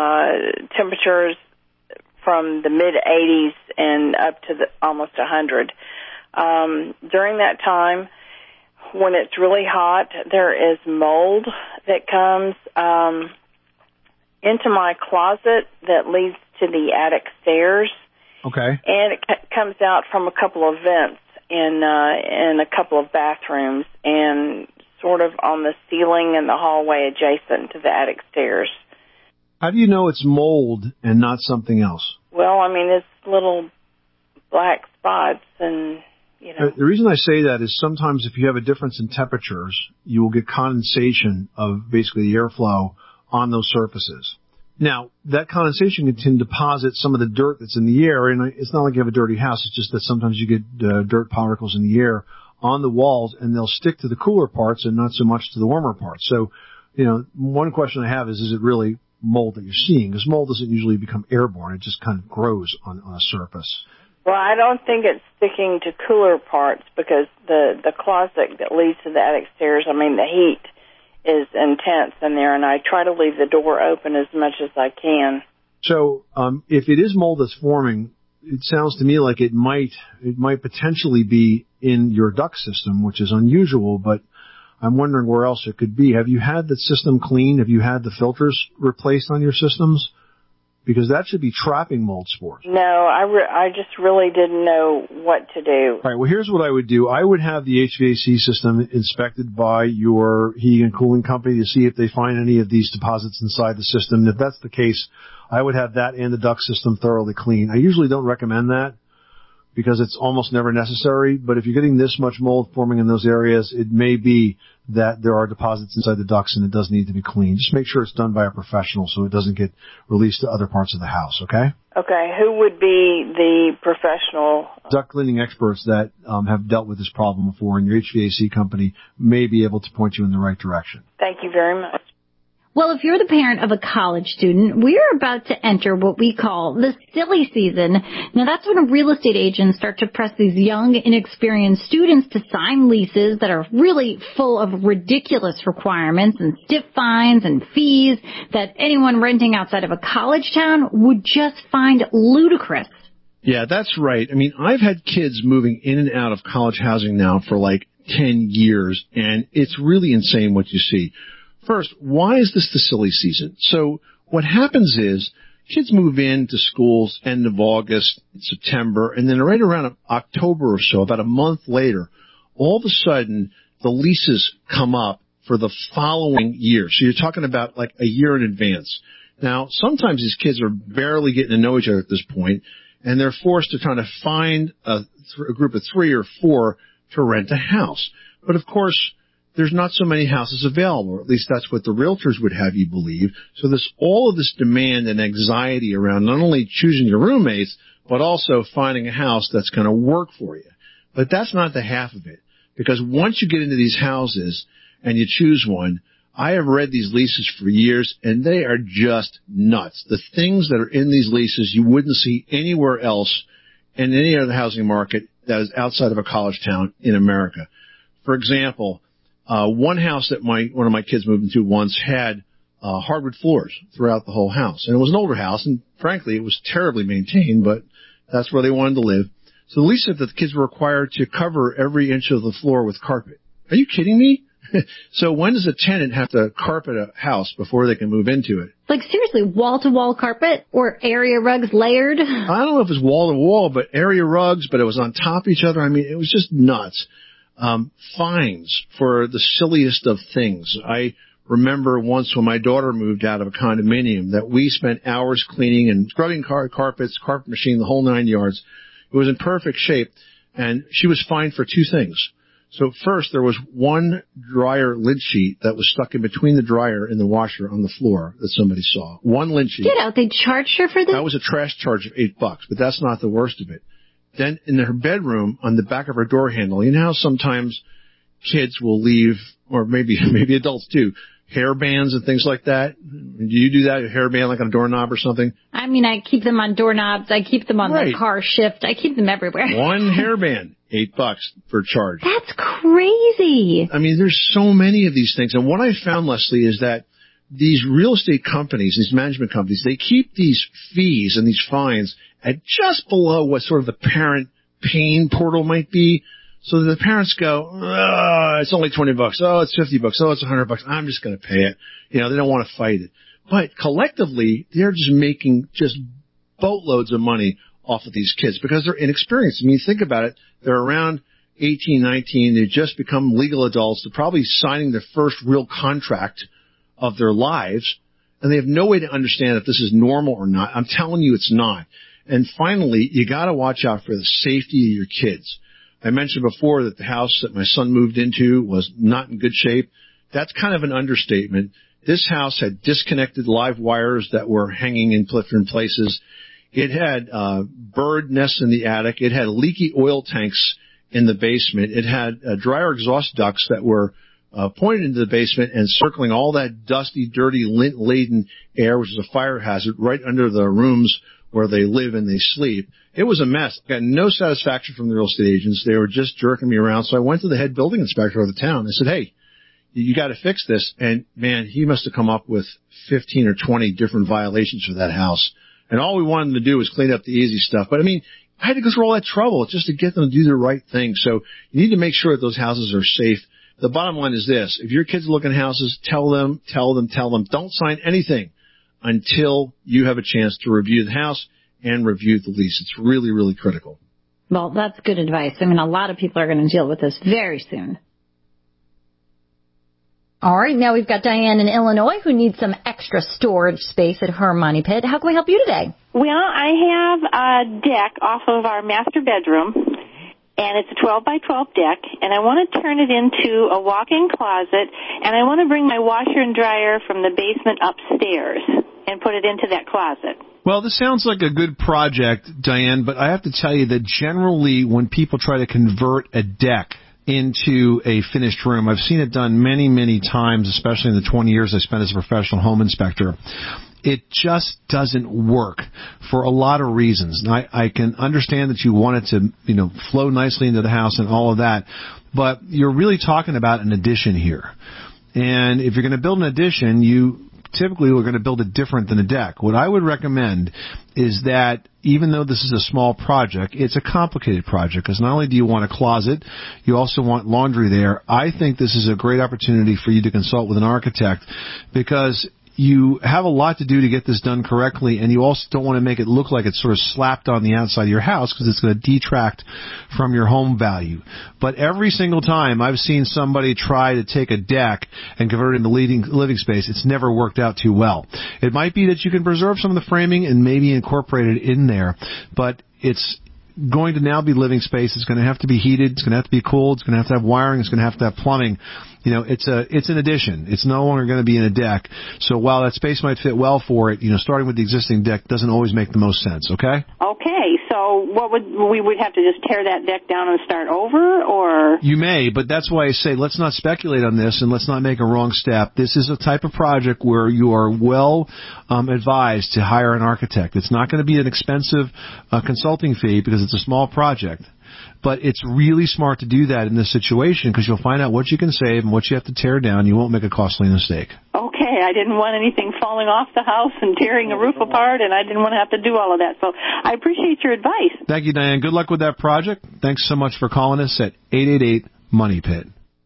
uh, temperatures from the mid-eighties and up to the, almost one hundred. Um, during that time, when it's really hot, there is mold that comes um, into my closet that leads to the attic stairs. Okay. And it c- comes out from a couple of vents in uh, in a couple of bathrooms and sort of on the ceiling and the hallway adjacent to the attic stairs. How do you know it's mold and not something else? Well, I mean, it's little black spots and, you know. The reason I say that is sometimes if you have a difference in temperatures, you will get condensation of basically the airflow on those surfaces. Now, that condensation can tend to deposit some of the dirt that's in the air, and it's not like you have a dirty house. It's just that sometimes you get uh, dirt particles in the air on the walls, and they'll stick to the cooler parts and not so much to the warmer parts. So, you know, one question I have is, is it really mold that you're seeing? Because mold doesn't usually become airborne. It just kind of grows on, on a surface. Well, I don't think it's sticking to cooler parts because the, the closet that leads to the attic stairs, I mean, the heat is intense in there, and I try to leave the door open as much as I can. So, um, if it is mold that's forming, it sounds to me like it might, it might potentially be in your duct system, which is unusual, but I'm wondering where else it could be. Have you had the system cleaned? Have you had the filters replaced on your systems? Because that should be trapping mold spores. No, I, re- I just really didn't know what to do. All right, well, here's what I would do. I would have the H V A C system inspected by your heating and cooling company to see if they find any of these deposits inside the system. If that's the case, I would have that and the duct system thoroughly cleaned. I usually don't recommend that because it's almost never necessary, but if you're getting this much mold forming in those areas, it may be that there are deposits inside the ducts and it does need to be cleaned. Just make sure it's done by a professional so it doesn't get released to other parts of the house, okay? Okay, who would be the professional? Duct cleaning experts that um, have dealt with this problem before, and your H V A C company may be able to point you in the right direction. Thank you very much. Well, if you're the parent of a college student, we're about to enter what we call the silly season. Now, that's when real estate agents start to press these young, inexperienced students to sign leases that are really full of ridiculous requirements and stiff fines and fees that anyone renting outside of a college town would just find ludicrous. Yeah, that's right. I mean, I've had kids moving in and out of college housing now for like ten years, and it's really insane what you see. First, why is this the silly season? So what happens is kids move into schools end of August, September, and then right around October or so, about a month later, all of a sudden the leases come up for the following year. So you're talking about like a year in advance. Now, sometimes these kids are barely getting to know each other at this point, and they're forced to try to find a, a group of three or four to rent a house. But of course, there's not so many houses available, or at least that's what the realtors would have you believe. So there's all of this demand and anxiety around not only choosing your roommates, but also finding a house that's going to work for you. But that's not the half of it, because once you get into these houses and you choose one, I have read these leases for years, and they are just nuts. The things that are in these leases you wouldn't see anywhere else in any other housing market that is outside of a college town in America. For example, Uh, one house that my, one of my kids moved into once had, uh, hardwood floors throughout the whole house. And it was an older house, and frankly, it was terribly maintained, but that's where they wanted to live. So the lease said that the kids were required to cover every inch of the floor with carpet. Are you kidding me? So when does a tenant have to carpet a house before they can move into it? Like, seriously, wall-to-wall carpet or area rugs layered? I don't know if it was wall-to-wall, but area rugs, but it was on top of each other. I mean, it was just nuts. Um, fines for the silliest of things. I remember once when my daughter moved out of a condominium that we spent hours cleaning and scrubbing car- carpets, carpet machine, the whole nine yards. It was in perfect shape, and she was fined for two things. So first, there was one dryer lint sheet that was stuck in between the dryer and the washer on the floor that somebody saw. One lint sheet. Get out. They charged her for this? That was a trash charge of eight bucks, but that's not the worst of it. Then in her bedroom, on the back of her door handle, you know how sometimes kids will leave, or maybe maybe adults too, hair bands and things like that? Do you do that, a hair band like on a doorknob or something? I mean, I keep them on doorknobs. I keep them on Right. the car shift. I keep them everywhere. One hair band, eight bucks for charge. That's crazy. I mean, there's so many of these things. And what I found, Leslie, is that these real estate companies, these management companies, they keep these fees and these fines at just below what sort of the parent paying portal might be. So that the parents go, oh, it's only twenty bucks. Oh, it's fifty bucks. Oh, it's one hundred bucks. I'm just going to pay it. You know, they don't want to fight it. But collectively, they're just making just boatloads of money off of these kids because they're inexperienced. I mean, think about it. They're around eighteen, nineteen. They've just become legal adults. They're probably signing their first real contract of their lives, and they have no way to understand if this is normal or not. I'm telling you it's not. And finally, you got to watch out for the safety of your kids. I mentioned before that the house that my son moved into was not in good shape. That's kind of an understatement. This house had disconnected live wires that were hanging in different places. It had uh, bird nests in the attic. It had leaky oil tanks in the basement. It had uh, dryer exhaust ducts that were uh, pointed into the basement and circling all that dusty, dirty, lint-laden air, which is a fire hazard, right under the rooms where they live and they sleep. It was a mess. I got no satisfaction from the real estate agents. They were just jerking me around. So I went to the head building inspector of the town. I said, hey, you got to fix this. And, man, he must have come up with fifteen or twenty different violations for that house. And all we wanted them to do was clean up the easy stuff. But, I mean, I had to go through all that trouble just to get them to do the right thing. So you need to make sure that those houses are safe. The bottom line is this. If your kids are looking at houses, tell them, tell them, tell them. Don't sign anything until you have a chance to review the house and review the lease. It's really, really critical. Well, that's good advice. I mean, a lot of people are going to deal with this very soon. All right, now we've got Diane in Illinois who needs some extra storage space at her money pit. How can we help you today? Well, I have a deck off of our master bedroom, and it's a twelve by twelve deck, and I want to turn it into a walk-in closet, and I want to bring my washer and dryer from the basement upstairs and put it into that closet. Well, this sounds like a good project, Diane, but I have to tell you that generally when people try to convert a deck into a finished room, I've seen it done many, many times, especially in the twenty years I spent as a professional home inspector. It just doesn't work for a lot of reasons. And I, I can understand that you want it to, you know, flow nicely into the house and all of that, but you're really talking about an addition here. And if you're going to build an addition, you typically we're going to build it different than a deck. What I would recommend is that even though this is a small project, it's a complicated project because not only do you want a closet, you also want laundry there. I think this is a great opportunity for you to consult with an architect because you have a lot to do to get this done correctly, and you also don't want to make it look like it's sort of slapped on the outside of your house because it's going to detract from your home value. But every single time I've seen somebody try to take a deck and convert it into living, living space, it's never worked out too well. It might be that you can preserve some of the framing and maybe incorporate it in there, but it's going to now be living space. It's going to have to be heated. It's going to have to be cooled. It's going to have to have wiring. It's going to have to have plumbing. You know, it's a, it's an addition. It's no longer going to be in a deck. So while that space might fit well for it, you know, starting with the existing deck doesn't always make the most sense, okay? Okay, so what would, we would have to just tear that deck down and start over, or? You may, but that's why I say let's not speculate on this and let's not make a wrong step. This is a type of project where you are well um, advised to hire an architect. It's not going to be an expensive uh, consulting fee because it's a small project. But it's really smart to do that in this situation because you'll find out what you can save and what you have to tear down. You won't make a costly mistake. Okay, I didn't want anything falling off the house and tearing a roof apart, and I didn't want to have to do all of that. So I appreciate your advice. Thank you, Diane. Good luck with that project. Thanks so much for calling us at eight eight eight money pit.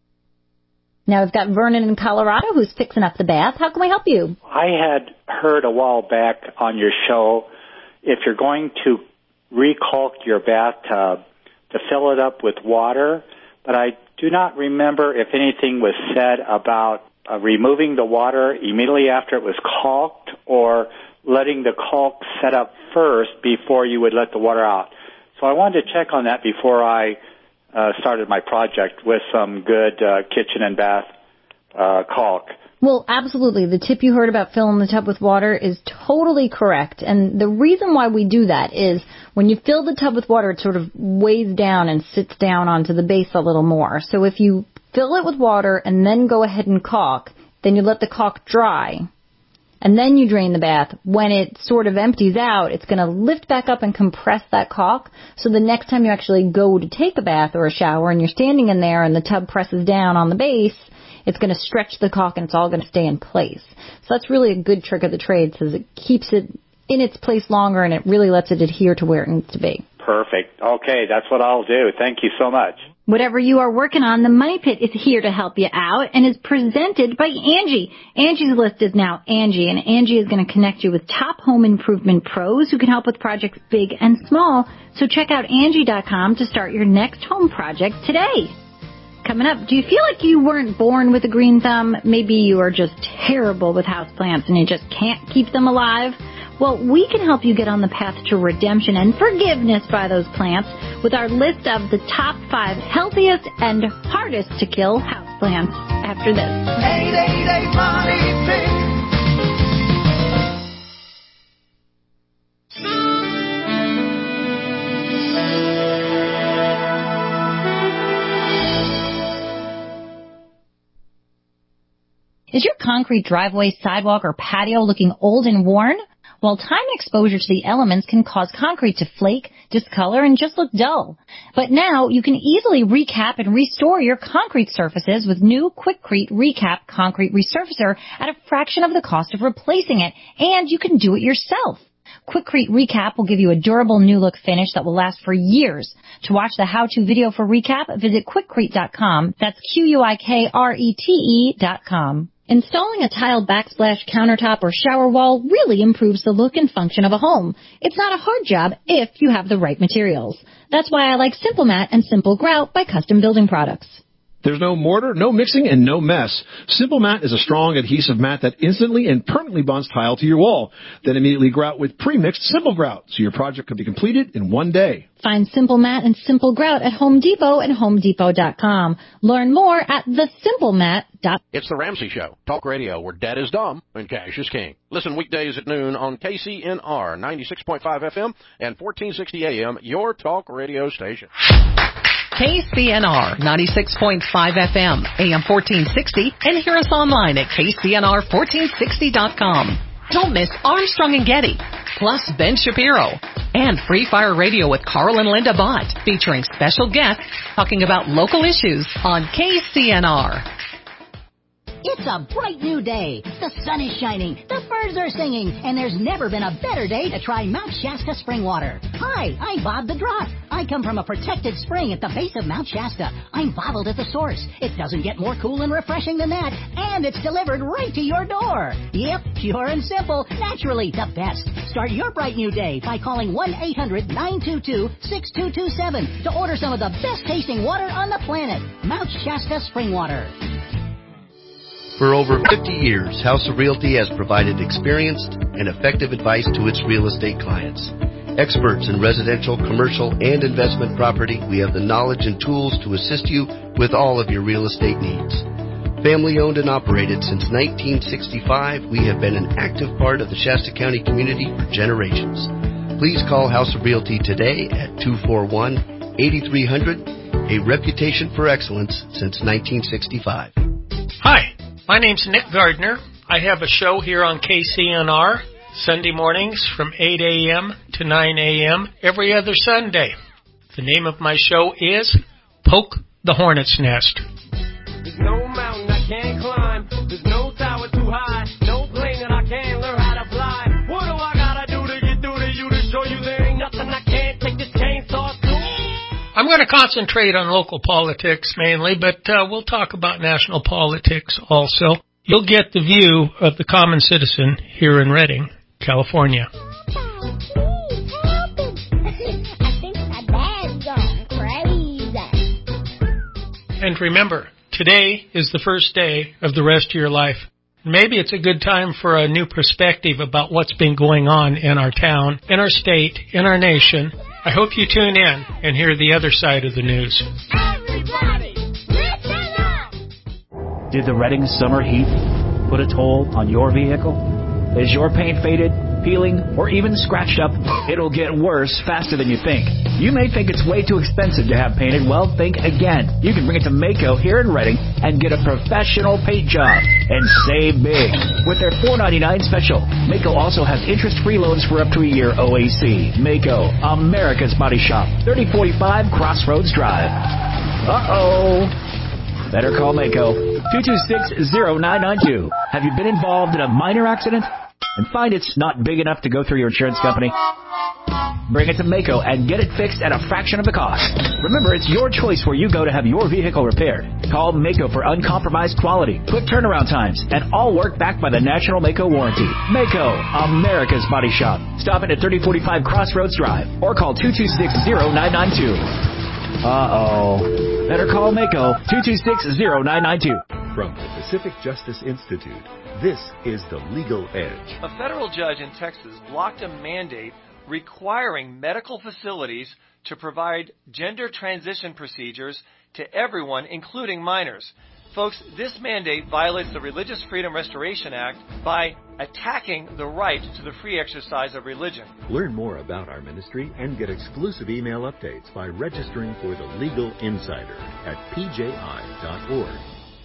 Now we've got Vernon in Colorado who's fixing up the bath. How can we help you? I had heard a while back on your show, if you're going to recaulk your bathtub, to fill it up with water, but I do not remember if anything was said about uh, removing the water immediately after it was caulked or letting the caulk set up first before you would let the water out. So I wanted to check on that before I uh, started my project with some good uh, kitchen and bath uh, caulk. Well, absolutely. The tip you heard about filling the tub with water is totally correct. And the reason why we do that is when you fill the tub with water, it sort of weighs down and sits down onto the base a little more. So if you fill it with water and then go ahead and caulk, then you let the caulk dry, and then you drain the bath. When it sort of empties out, it's going to lift back up and compress that caulk. So the next time you actually go to take a bath or a shower and you're standing in there and the tub presses down on the base, it's going to stretch the caulk and it's all going to stay in place. So that's really a good trick of the trade, because it keeps it in its place longer and it really lets it adhere to where it needs to be. Perfect. Okay, that's what I'll do. Thank you so much. Whatever you are working on, the Money Pit is here to help you out and is presented by Angie. Angie's List is now Angie, and Angie is going to connect you with top home improvement pros who can help with projects big and small. So check out Angie dot com to start your next home project today. Coming up, do you feel like you weren't born with a green thumb? Maybe you are just terrible with houseplants and you just can't keep them alive? Well, we can help you get on the path to redemption and forgiveness by those plants with our list of the top five healthiest and hardest to kill houseplants after this. eight eight eight Money Pit. Is your concrete driveway, sidewalk, or patio looking old and worn? Well, time and exposure to the elements can cause concrete to flake, discolor, and just look dull. But now you can easily recap and restore your concrete surfaces with new Quikrete Recap Concrete Resurfacer at a fraction of the cost of replacing it, and you can do it yourself. Quikrete Recap will give you a durable new look finish that will last for years. To watch the how-to video for Recap, visit Quikrete dot com. That's Q U I K R E T E dot com. Installing a tiled backsplash countertop or shower wall really improves the look and function of a home. It's not a hard job if you have the right materials. That's why I like Simple Mat and Simple Grout by Custom Building Products. There's no mortar, no mixing, and no mess. Simple Mat is a strong adhesive mat that instantly and permanently bonds tile to your wall. Then immediately grout with pre-mixed Simple Grout, so your project can be completed in one day. Find Simple Mat and Simple Grout at Home Depot and Home Depot dot com. Learn more at the simple mat dot com. It's the Ramsey Show, talk radio where dad is dumb and cash is king. Listen weekdays at noon on K C N R ninety-six point five F M and fourteen sixty A M, your talk radio station. K C N R ninety-six point five F M, A M fourteen sixty, and hear us online at K C N R fourteen sixty dot com. Don't miss Armstrong and Getty, plus Ben Shapiro, and Free Fire Radio with Carl and Linda Bott, featuring special guests talking about local issues on K C N R. It's a bright new day. The sun is shining, the birds are singing, and there's never been a better day to try Mount Shasta spring water. Hi, I'm Bob the Drop. I come from a protected spring at the base of Mount Shasta. I'm bottled at the source. It doesn't get more cool and refreshing than that, and it's delivered right to your door. Yep, pure and simple, naturally the best. Start your bright new day by calling one eight hundred nine two two six two two seven to order some of the best tasting water on the planet. Mount Shasta spring water. For over fifty years, House of Realty has provided experienced and effective advice to its real estate clients. Experts in residential, commercial, and investment property, we have the knowledge and tools to assist you with all of your real estate needs. Family owned and operated since nineteen sixty-five, we have been an active part of the Shasta County community for generations. Please call House of Realty today at two four one, eight three zero zero, a reputation for excellence since nineteen sixty-five. Hi. My name's Nick Gardner. I have a show here on K C N R, Sunday mornings from eight a.m. to nine a.m. every other Sunday. The name of my show is Poke the Hornet's Nest. There's no mountain I can't climb. There's no tower too high. No plane that I can't learn how to fly. What do I gotta do to get through to you to show you there ain't nothing I can't take this chainsaw to? I'm going to concentrate on local politics mainly, but uh, we'll talk about national politics also. You'll get the view of the common citizen here in Redding, California. And remember, today is the first day of the rest of your life. Maybe it's a good time for a new perspective about what's been going on in our town, in our state, in our nation, I hope you tune in and hear the other side of the news. Did the Redding summer heat put a toll on your vehicle? Is your paint faded, peeling, or even scratched up? It'll get worse faster than you think. You may think it's way too expensive to have painted. Well, think again. You can bring it to Maaco here in Redding and get a professional paint job and save big. With their four ninety-nine special, Maaco also has interest-free loans for up to a year O A C. Maaco, America's Body Shop, thirty forty-five Crossroads Drive. Uh-oh. Better call Maaco, two two six, zero nine nine two. Have you been involved in a minor accident and find it's not big enough to go through your insurance company? Bring it to Maaco and get it fixed at a fraction of the cost. Remember, it's your choice where you go to have your vehicle repaired. Call Maaco for uncompromised quality, quick turnaround times, and all work backed by the National Maaco Warranty. Maaco, America's Body Shop. Stop in at thirty forty-five Crossroads Drive or call two two six, zero nine nine two. Uh-oh. Better call Maaco, two two six, zero nine nine two. From the Pacific Justice Institute, this is The Legal Edge. A federal judge in Texas blocked a mandate requiring medical facilities to provide gender transition procedures to everyone, including minors. Folks, this mandate violates the Religious Freedom Restoration Act by attacking the right to the free exercise of religion. Learn more about our ministry and get exclusive email updates by registering for the Legal Insider at p j i dot org.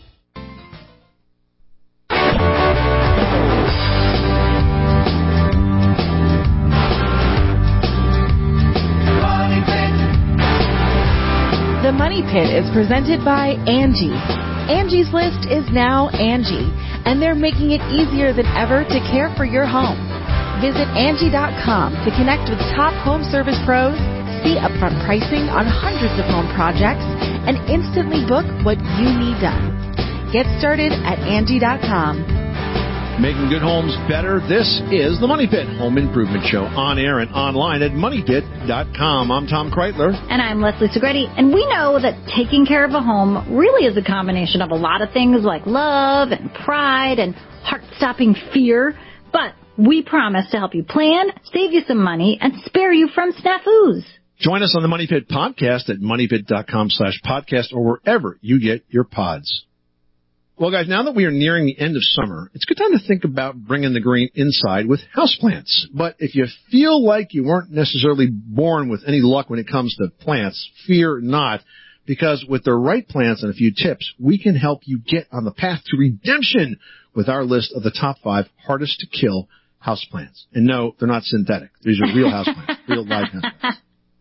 The Money Pit is presented by Angie. Angie's List is now Angie, and they're making it easier than ever to care for your home. Visit Angie dot com to connect with top home service pros, see upfront pricing on hundreds of home projects, and instantly book what you need done. Get started at Angie dot com. Making good homes better. This is the Money Pit Home Improvement Show, on air and online at money pit dot com. I'm Tom Kreitler. And I'm Leslie Segretti. And we know that taking care of a home really is a combination of a lot of things like love and pride and heart-stopping fear. But we promise to help you plan, save you some money, and spare you from snafus. Join us on the Money Pit podcast at money pit dot com slash podcast or wherever you get your pods. Well, guys, now that we are nearing the end of summer, it's a good time to think about bringing the green inside with houseplants. But if you feel like you weren't necessarily born with any luck when it comes to plants, fear not, because with the right plants and a few tips, we can help you get on the path to redemption with our list of the top five hardest to kill houseplants. And no, they're not synthetic. These are real houseplants, real live houseplants.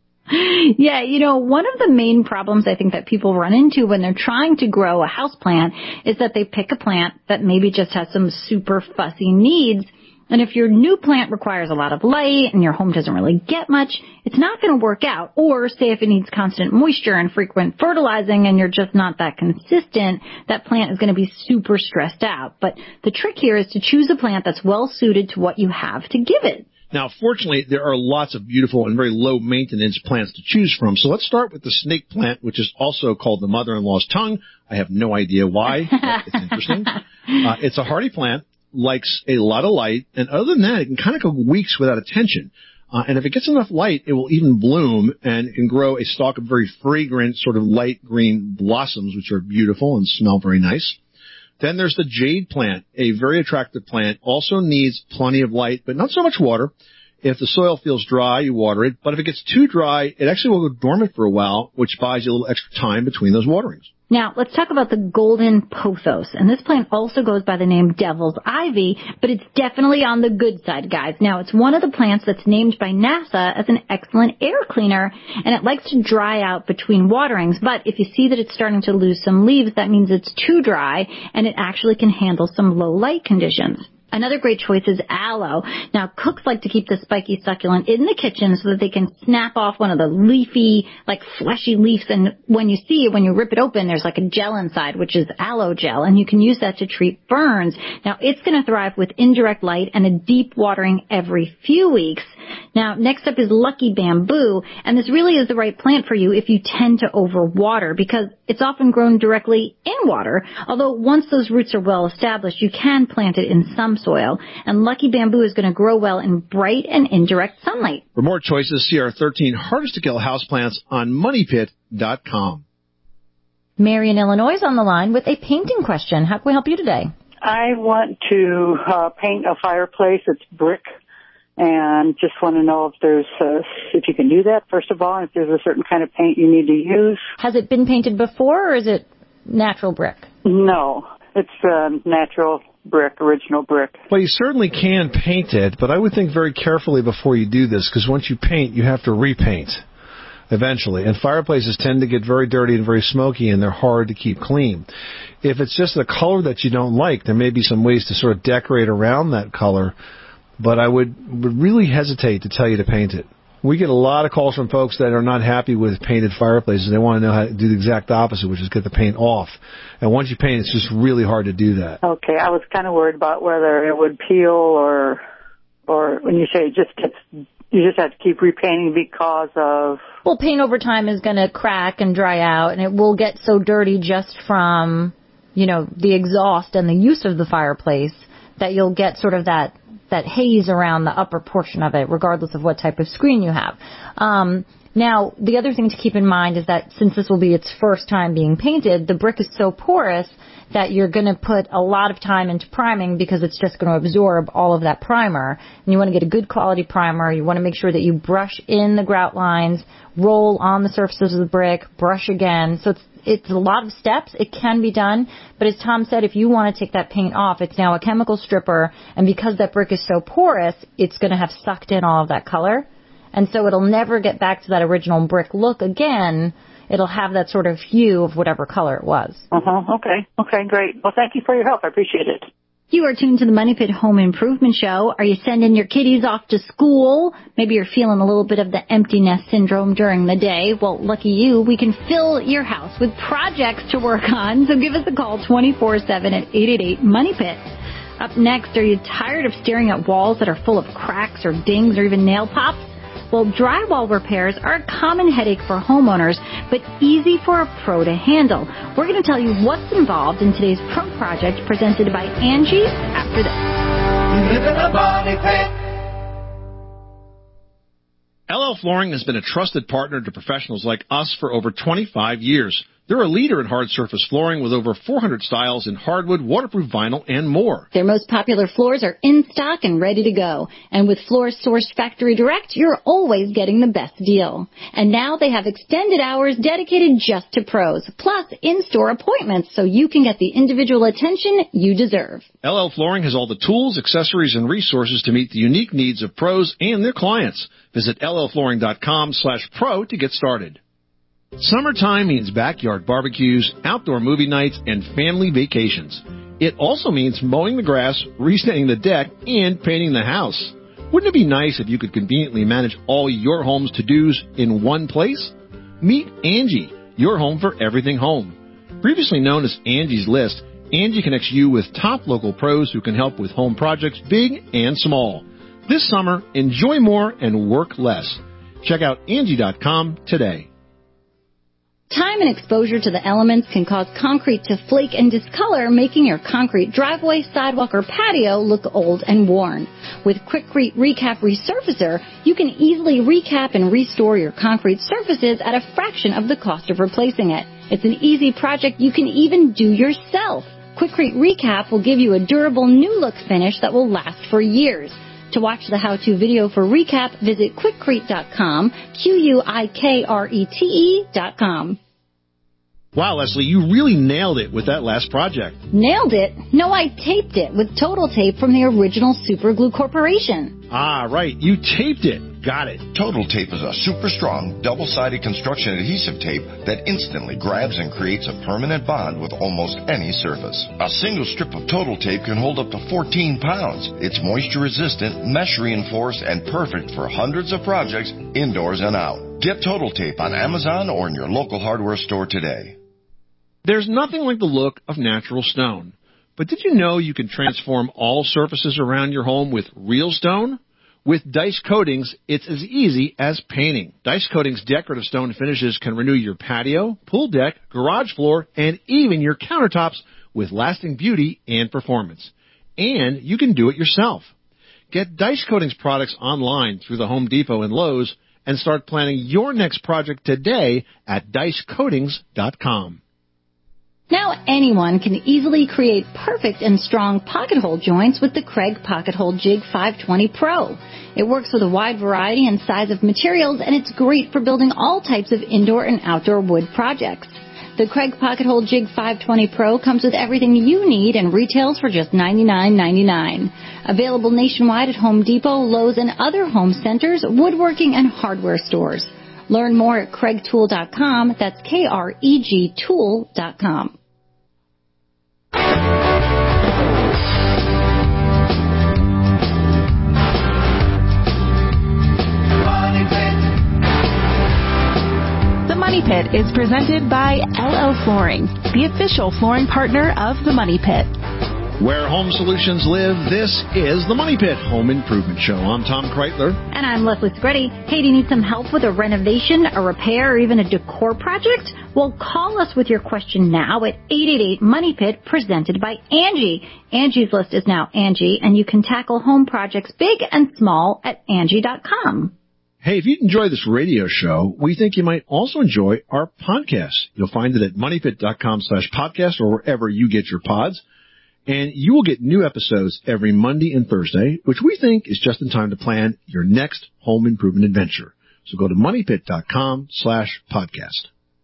Yeah, you know, one of the main problems I think that people run into when they're trying to grow a houseplant is that they pick a plant that maybe just has some super fussy needs. And if your new plant requires a lot of light and your home doesn't really get much, it's not going to work out. Or say if it needs constant moisture and frequent fertilizing and you're just not that consistent, that plant is going to be super stressed out. But the trick here is to choose a plant that's well suited to what you have to give it. Now, fortunately, there are lots of beautiful and very low-maintenance plants to choose from. So let's start with the snake plant, which is also called the mother-in-law's tongue. I have no idea why, but it's interesting. Uh, it's a hardy plant, likes a lot of light, and other than that, it can kind of go weeks without attention. Uh, and if it gets enough light, it will even bloom, and it can grow a stalk of very fragrant, sort of light green blossoms, which are beautiful and smell very nice. Then there's the jade plant, a very attractive plant, also needs plenty of light, but not so much water. If the soil feels dry, you water it, but if it gets too dry, it actually will go dormant for a while, which buys you a little extra time between those waterings. Now, let's talk about the golden pothos. And this plant also goes by the name devil's ivy, but it's definitely on the good side, guys. Now, it's one of the plants that's named by NASA as an excellent air cleaner, and it likes to dry out between waterings. But if you see that it's starting to lose some leaves, that means it's too dry, and it actually can handle some low light conditions. Another great choice is aloe. Now, cooks like to keep the spiky succulent in the kitchen so that they can snap off one of the leafy, like fleshy leaves. And when you see it, when you rip it open, there's like a gel inside, which is aloe gel, and you can use that to treat burns. Now, it's going to thrive with indirect light and a deep watering every few weeks. Now, next up is lucky bamboo, and this really is the right plant for you if you tend to overwater because it's often grown directly in water. Although once those roots are well established, you can plant it in some topsoil, and Lucky Bamboo is going to grow well in bright and indirect sunlight. For more choices, see our thirteen hardest to kill houseplants on money pit dot com. Mary in Illinois is on the line with a painting question. How can we help you today? I want to uh, paint a fireplace. It's brick, and just want to know if there's uh, if you can do that, first of all, and if there's a certain kind of paint you need to use. Has it been painted before, or is it natural brick? No, it's uh, natural brick, original brick. Well, you certainly can paint it, but I would think very carefully before you do this, because once you paint, you have to repaint eventually. And fireplaces tend to get very dirty and very smoky, and they're hard to keep clean. If it's just a color that you don't like, there may be some ways to sort of decorate around that color, but I would, would really hesitate to tell you to paint it. We get a lot of calls from folks that are not happy with painted fireplaces. They want to know how to do the exact opposite, which is get the paint off. And once you paint, it's just really hard to do that. Okay, I was kind of worried about whether it would peel or, or when you say it just gets, you just have to keep repainting because of... Well, paint over time is going to crack and dry out, and it will get so dirty just from, you know, the exhaust and the use of the fireplace that you'll get sort of that that haze around the upper portion of it, regardless of what type of screen you have. Um, now, the other thing to keep in mind is that since this will be its first time being painted, the brick is so porous that you're going to put a lot of time into priming because it's just going to absorb all of that primer. And you want to get a good quality primer. You want to make sure that you brush in the grout lines, roll on the surfaces of the brick, brush again. So it's It's a lot of steps. It can be done. But as Tom said, if you want to take that paint off, it's now a chemical stripper. And because that brick is so porous, it's going to have sucked in all of that color. And so it'll never get back to that original brick look again. It'll have that sort of hue of whatever color it was. Uh-huh. Okay. Okay, great. Well, thank you for your help. I appreciate it. You are tuned to the Money Pit Home Improvement Show. Are you sending your kiddies off to school? Maybe you're feeling a little bit of the empty nest syndrome during the day. Well, lucky you, we can fill your house with projects to work on. So give us a call twenty-four seven at eight eight eight, MONEY PIT. Up next, are you tired of staring at walls that are full of cracks or dings or even nail pops? Well, drywall repairs are a common headache for homeowners, but easy for a pro to handle. We're going to tell you what's involved in today's pro project presented by Angie after this. Live in a money pit. L L Flooring has been a trusted partner to professionals like us for over twenty-five years. They're a leader in hard surface flooring with over four hundred styles in hardwood, waterproof vinyl, and more. Their most popular floors are in stock and ready to go. And with floors sourced factory direct, you're always getting the best deal. And now they have extended hours dedicated just to pros, plus in-store appointments so you can get the individual attention you deserve. L L Flooring has all the tools, accessories, and resources to meet the unique needs of pros and their clients. Visit L L flooring dot com slash pro to get started. Summertime means backyard barbecues, outdoor movie nights, and family vacations. It also means mowing the grass, restaining the deck, and painting the house. Wouldn't it be nice if you could conveniently manage all your home's to-dos in one place? Meet Angie, your home for everything home. Previously known as Angie's List, Angie connects you with top local pros who can help with home projects big and small. This summer, enjoy more and work less. Check out Angie dot com today. Time and exposure to the elements can cause concrete to flake and discolor, making your concrete driveway, sidewalk, or patio look old and worn. With Quikrete Recap Resurfacer, you can easily recap and restore your concrete surfaces at a fraction of the cost of replacing it. It's an easy project you can even do yourself. Quikrete Recap will give you a durable new look finish that will last for years. To watch the how-to video for Recap, visit Quikrete dot com, Q U I K R E T E dot com. Wow, Leslie, you really nailed it with that last project. Nailed it? No, I taped it with Total Tape from the original Super Glue Corporation. Ah, right. You taped it. Got it. Total Tape is a super strong, double-sided construction adhesive tape that instantly grabs and creates a permanent bond with almost any surface. A single strip of Total Tape can hold up to fourteen pounds. It's moisture-resistant, mesh-reinforced, and perfect for hundreds of projects indoors and out. Get Total Tape on Amazon or in your local hardware store today. There's nothing like the look of natural stone. But did you know you can transform all surfaces around your home with real stone? With Dice Coatings, it's as easy as painting. Dice Coatings' decorative stone finishes can renew your patio, pool deck, garage floor, and even your countertops with lasting beauty and performance. and you can do it yourself. Get Dice Coatings products online through the Home Depot and Lowe's and start planning your next project today at dice coatings dot com. Now anyone can easily create perfect and strong pocket hole joints with the Craig Pocket Hole Jig five twenty Pro. It works with a wide variety and size of materials, and it's great for building all types of indoor and outdoor wood projects. The Craig Pocket Hole Jig five twenty Pro comes with everything you need and retails for just ninety-nine ninety-nine. Available nationwide at Home Depot, Lowe's, and other home centers, woodworking, and hardware stores. Learn more at Craig Tool dot com. That's K R E G Tool dot com. The Money Pit is presented by L L Flooring, the official flooring partner of The Money Pit. Where home solutions live, this is the Money Pit Home Improvement Show. I'm Tom Kreitler. And I'm Leslie Segretti. Hey, do you need some help with a renovation, a repair, or even a decor project? Well, call us with your question now at eight eight eight, MONEY PIT, presented by Angie. Angie's List is now Angie, and you can tackle home projects big and small at Angie dot com. Hey, if you enjoy this radio show, we think you might also enjoy our podcast. You'll find it at money pit dot com slash podcast or wherever you get your pods. And you will get new episodes every Monday and Thursday, which we think is just in time to plan your next home improvement adventure. So go to money pit dot com slash podcast.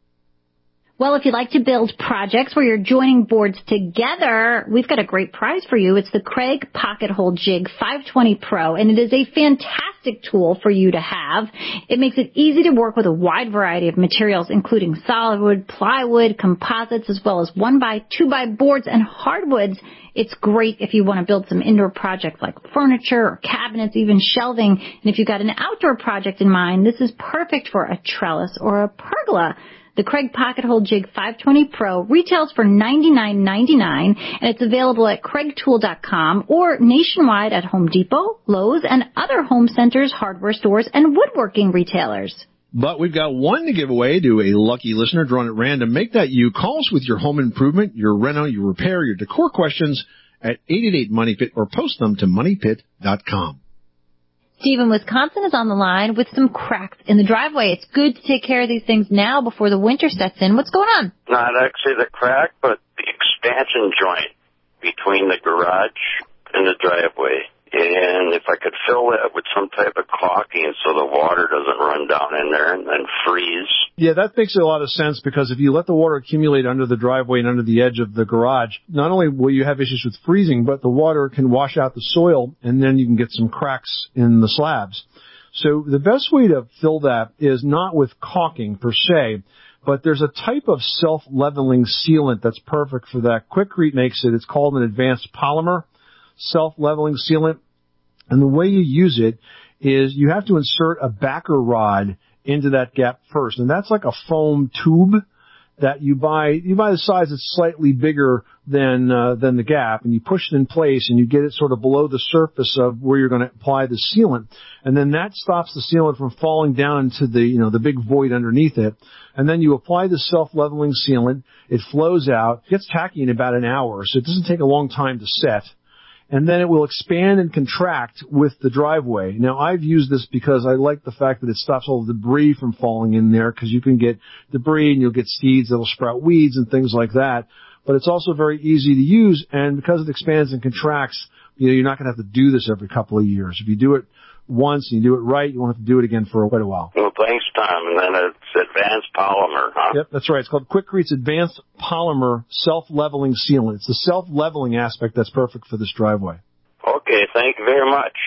Well, if you'd like to build projects where you're joining boards together, we've got a great prize for you. It's the Craig Pocket Hole Jig five twenty Pro, and it is a fantastic tool for you to have. It makes it easy to work with a wide variety of materials, including solid wood, plywood, composites, as well as one by, two by boards and hardwoods. It's great if you want to build some indoor projects like furniture or cabinets, even shelving. And if you've got an outdoor project in mind, this is perfect for a trellis or a pergola. The Craig Pocket Hole Jig five twenty Pro retails for ninety-nine ninety-nine, and it's available at Craig Tool dot com or nationwide at Home Depot, Lowe's, and other home centers, hardware stores, and woodworking retailers. But we've got one to give away to a lucky listener drawn at random. Make that you. Call us with your home improvement, your reno, your repair, your decor questions at eight eight eight, MONEY PIT or post them to money pit dot com. Steve in Wisconsin is on the line with some cracks in the driveway. It's good to take care of these things now before the winter sets in. What's going on? Not actually the crack, but the expansion joint between the garage and the driveway. And if I could fill that with some type of caulking so the water doesn't run down in there and then freeze. Yeah, that makes a lot of sense, because if you let the water accumulate under the driveway and under the edge of the garage, not only will you have issues with freezing, but the water can wash out the soil, and then you can get some cracks in the slabs. So the best way to fill that is not with caulking per se, but there's a type of self-leveling sealant that's perfect for that. Quikrete makes it. It's called an advanced polymer self-leveling sealant. And the way you use it is you have to insert a backer rod into that gap first. And that's like a foam tube that you buy. You buy the size that's slightly bigger than uh, than the gap, and you push it in place, and you get it sort of below the surface of where you're going to apply the sealant. And then that stops the sealant from falling down into the, you know, the big void underneath it. And then you apply the self-leveling sealant. It flows out, gets tacky in about an hour, so it doesn't take a long time to set. And then it will expand and contract with the driveway. Now, I've used this because I like the fact that it stops all the debris from falling in there, because you can get debris and you'll get seeds that'll sprout weeds and things like that. But it's also very easy to use, and because it expands and contracts, you know, you're not going to have to do this every couple of years. If you do it once and you do it right, you won't have to do it again for quite a while. Well, thanks, Tom. And then it's advanced polymer, huh? Yep, that's right. It's called Quikrete's Advanced Polymer Self-Leveling Sealant. It's the self-leveling aspect that's perfect for this driveway. Okay, thank you very much.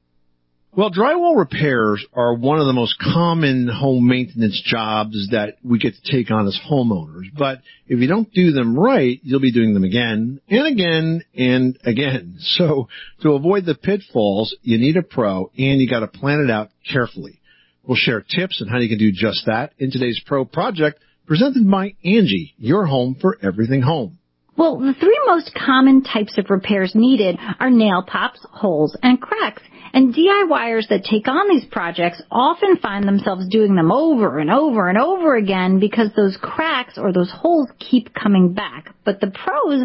Well, drywall repairs are one of the most common home maintenance jobs that we get to take on as homeowners. But if you don't do them right, you'll be doing them again and again and again. So to avoid the pitfalls, you need a pro, and you got to plan it out carefully. We'll share tips on how you can do just that in today's Pro Project, presented by Angie, your home for everything home. Well, the three most common types of repairs needed are nail pops, holes, and cracks. And DIYers that take on these projects often find themselves doing them over and over and over again because those cracks or those holes keep coming back. But the pros,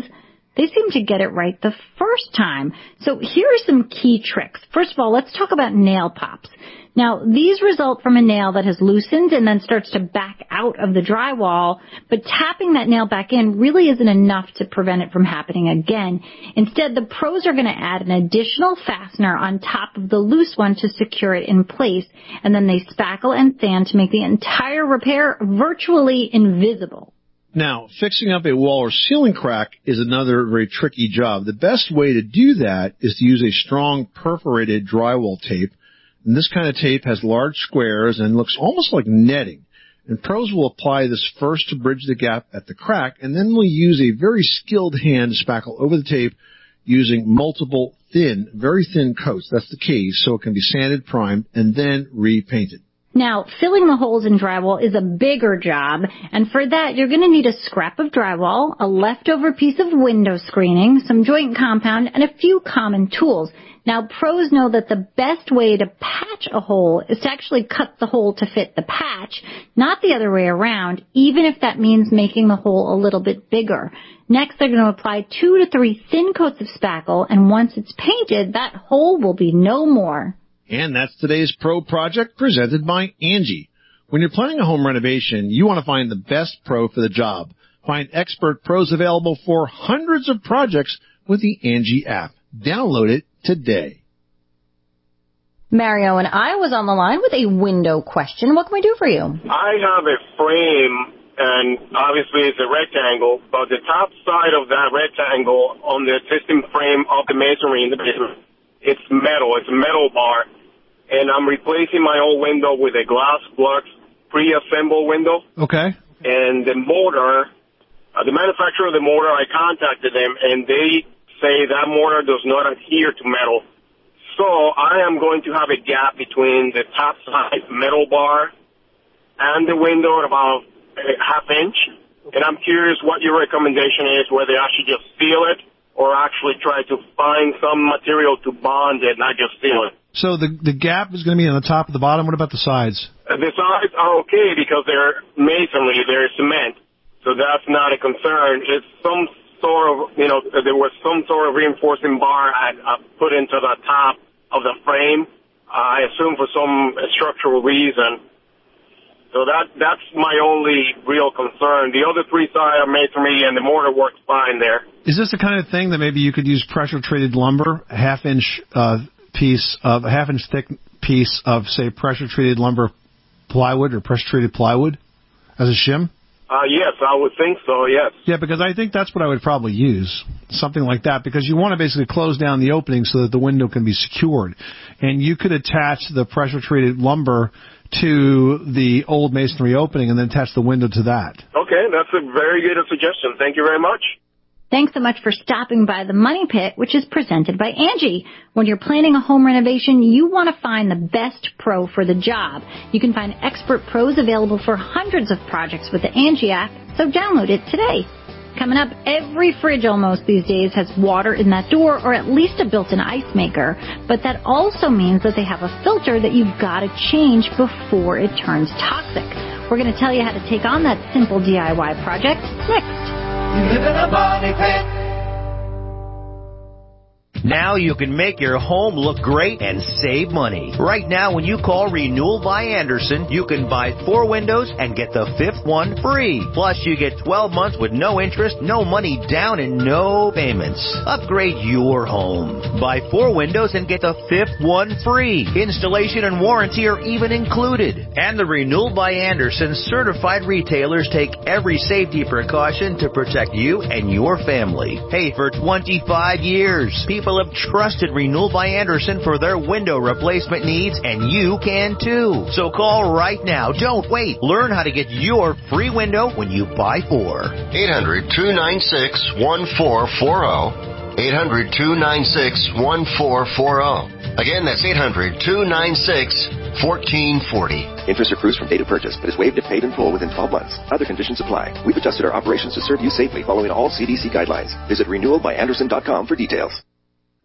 they seem to get it right the first time. So here are some key tricks. First of all, let's talk about nail pops. Now, these result from a nail that has loosened and then starts to back out of the drywall, but tapping that nail back in really isn't enough to prevent it from happening again. Instead, the pros are going to add an additional fastener on top of the loose one to secure it in place, and then they spackle and sand to make the entire repair virtually invisible. Now, fixing up a wall or ceiling crack is another very tricky job. The best way to do that is to use a strong perforated drywall tape. And this kind of tape has large squares and looks almost like netting. And pros will apply this first to bridge the gap at the crack, and then will use a very skilled hand to spackle over the tape using multiple thin, very thin coats. That's the key, so it can be sanded, primed, and then repainted. Now, filling the holes in drywall is a bigger job, and for that, you're going to need a scrap of drywall, a leftover piece of window screening, some joint compound, and a few common tools. Now, pros know that the best way to patch a hole is to actually cut the hole to fit the patch, not the other way around, even if that means making the hole a little bit bigger. Next, they're going to apply two to three thin coats of spackle, and once it's painted, that hole will be no more. And that's today's Pro Project presented by Angie. When you're planning a home renovation, you want to find the best pro for the job. Find expert pros available for hundreds of projects with the Angie app. Download it today. Mario and I was on the line with a window question. What can we do for you? I have a frame, and obviously it's a rectangle, but the top side of that rectangle on the existing frame of the masonry in the basement, it's metal. It's a metal bar. And I'm replacing my old window with a glass flux pre-assembled window. Okay. And the motor, uh, the manufacturer of the motor, I contacted them, and they say that motor does not adhere to metal. So I am going to have a gap between the top side metal bar and the window at about a half inch. And I'm curious what your recommendation is, whether I should just seal it or actually try to find some material to bond it, not just seal it. So the the gap is going to be on the top of the bottom. What about the sides? Uh, the sides are okay because they're masonry, they're cement, so that's not a concern. It's some sort of, you know, there was some sort of reinforcing bar I, I put into the top of the frame, uh, I assume for some structural reason. So that that's my only real concern. The other three sides are masonry, and the mortar works fine there. Is this the kind of thing that maybe you could use pressure-treated lumber, a half-inch uh, piece of a half-inch thick piece of, say, pressure-treated lumber plywood or pressure-treated plywood as a shim? Uh, yes, I would think so, yes. Yeah, because I think that's what I would probably use, something like that, because you want to basically close down the opening so that the window can be secured. And you could attach the pressure-treated lumber to the old masonry opening and then attach the window to that. Okay, that's a very good suggestion. Thank you very much. Thanks so much for stopping by the Money Pit, which is presented by Angie. When you're planning a home renovation, you want to find the best pro for the job. You can find expert pros available for hundreds of projects with the Angie app, so download it today. Coming up, every fridge almost these days has water in that door or at least a built-in ice maker. But that also means that they have a filter that you've got to change before it turns toxic. We're going to tell you how to take on that simple D I Y project next. You live in a money pit. Now you can make your home look great and save money. Right now, when you call Renewal by Andersen, you can buy four windows and get the fifth one free. Plus, you get twelve months with no interest, no money down, and no payments. Upgrade your home. Buy four windows and get the fifth one free. Installation and warranty are even included. And the Renewal by Andersen certified retailers take every safety precaution to protect you and your family. Hey, for twenty-five years, people have trusted Renewal by Andersen for their window replacement needs, and you can too. So call right now. Don't wait. Learn how to get your free window when you buy four. eight hundred, two nine six, one four four zero. eight hundred, two nine six, one four four zero. Again, that's eight hundred, two nine six, one four four zero. Interest accrues from date of purchase, but is waived if paid in full within twelve months. Other conditions apply. We've adjusted our operations to serve you safely following all C D C guidelines. Visit renewal by andersen dot com for details.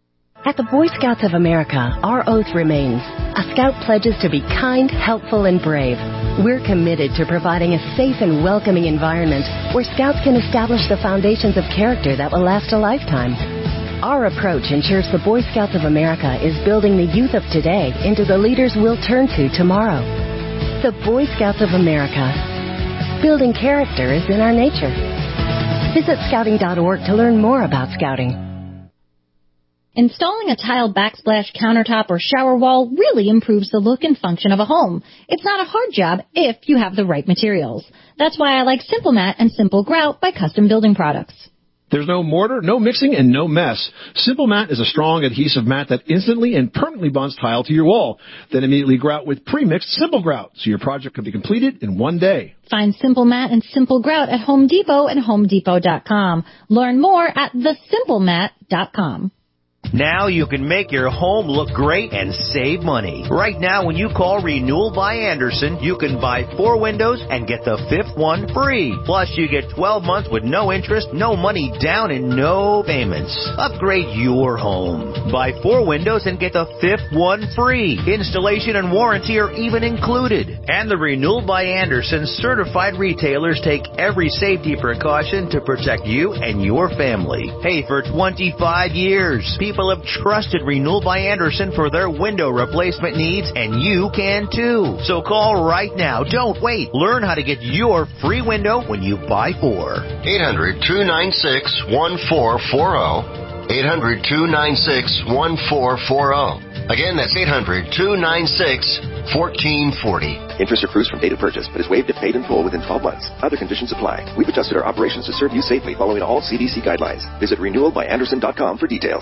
At the Boy Scouts of America, our oath remains. A Scout pledges to be kind, helpful, and brave. We're committed to providing a safe and welcoming environment where Scouts can establish the foundations of character that will last a lifetime. Our approach ensures the Boy Scouts of America is building the youth of today into the leaders we'll turn to tomorrow. The Boy Scouts of America. Building character is in our nature. Visit scouting dot org to learn more about Scouting. Installing a tile backsplash countertop or shower wall really improves the look and function of a home. It's not a hard job if you have the right materials. That's why I like Simple Mat and Simple Grout by Custom Building Products. There's no mortar, no mixing, and no mess. Simple Mat is a strong adhesive mat that instantly and permanently bonds tile to your wall. Then immediately grout with pre-mixed Simple Grout, so your project can be completed in one day. Find Simple Mat and Simple Grout at Home Depot and home depot dot com. Learn more at the simple mat dot com. Now you can make your home look great and save money. Right now, when you call Renewal by Andersen, you can buy four windows and get the fifth one free. Plus, you get twelve months with no interest, no money down, and no payments. Upgrade your home. Buy four windows and get the fifth one free. Installation and warranty are even included. And the Renewal by Andersen certified retailers take every safety precaution to protect you and your family. Hey, for twenty-five years, people People have trusted Renewal by Andersen for their window replacement needs, and you can too. So call right now. Don't wait. Learn how to get your free window when you buy four. eight hundred, two nine six, one four four zero. eight hundred, two nine six, one four four zero. Again, that's eight hundred, two nine six, one four four zero. Interest accrues from date of purchase, but is waived if paid in full within twelve months. Other conditions apply. We've adjusted our operations to serve you safely following all C D C guidelines. Visit renewal by andersen dot com for details.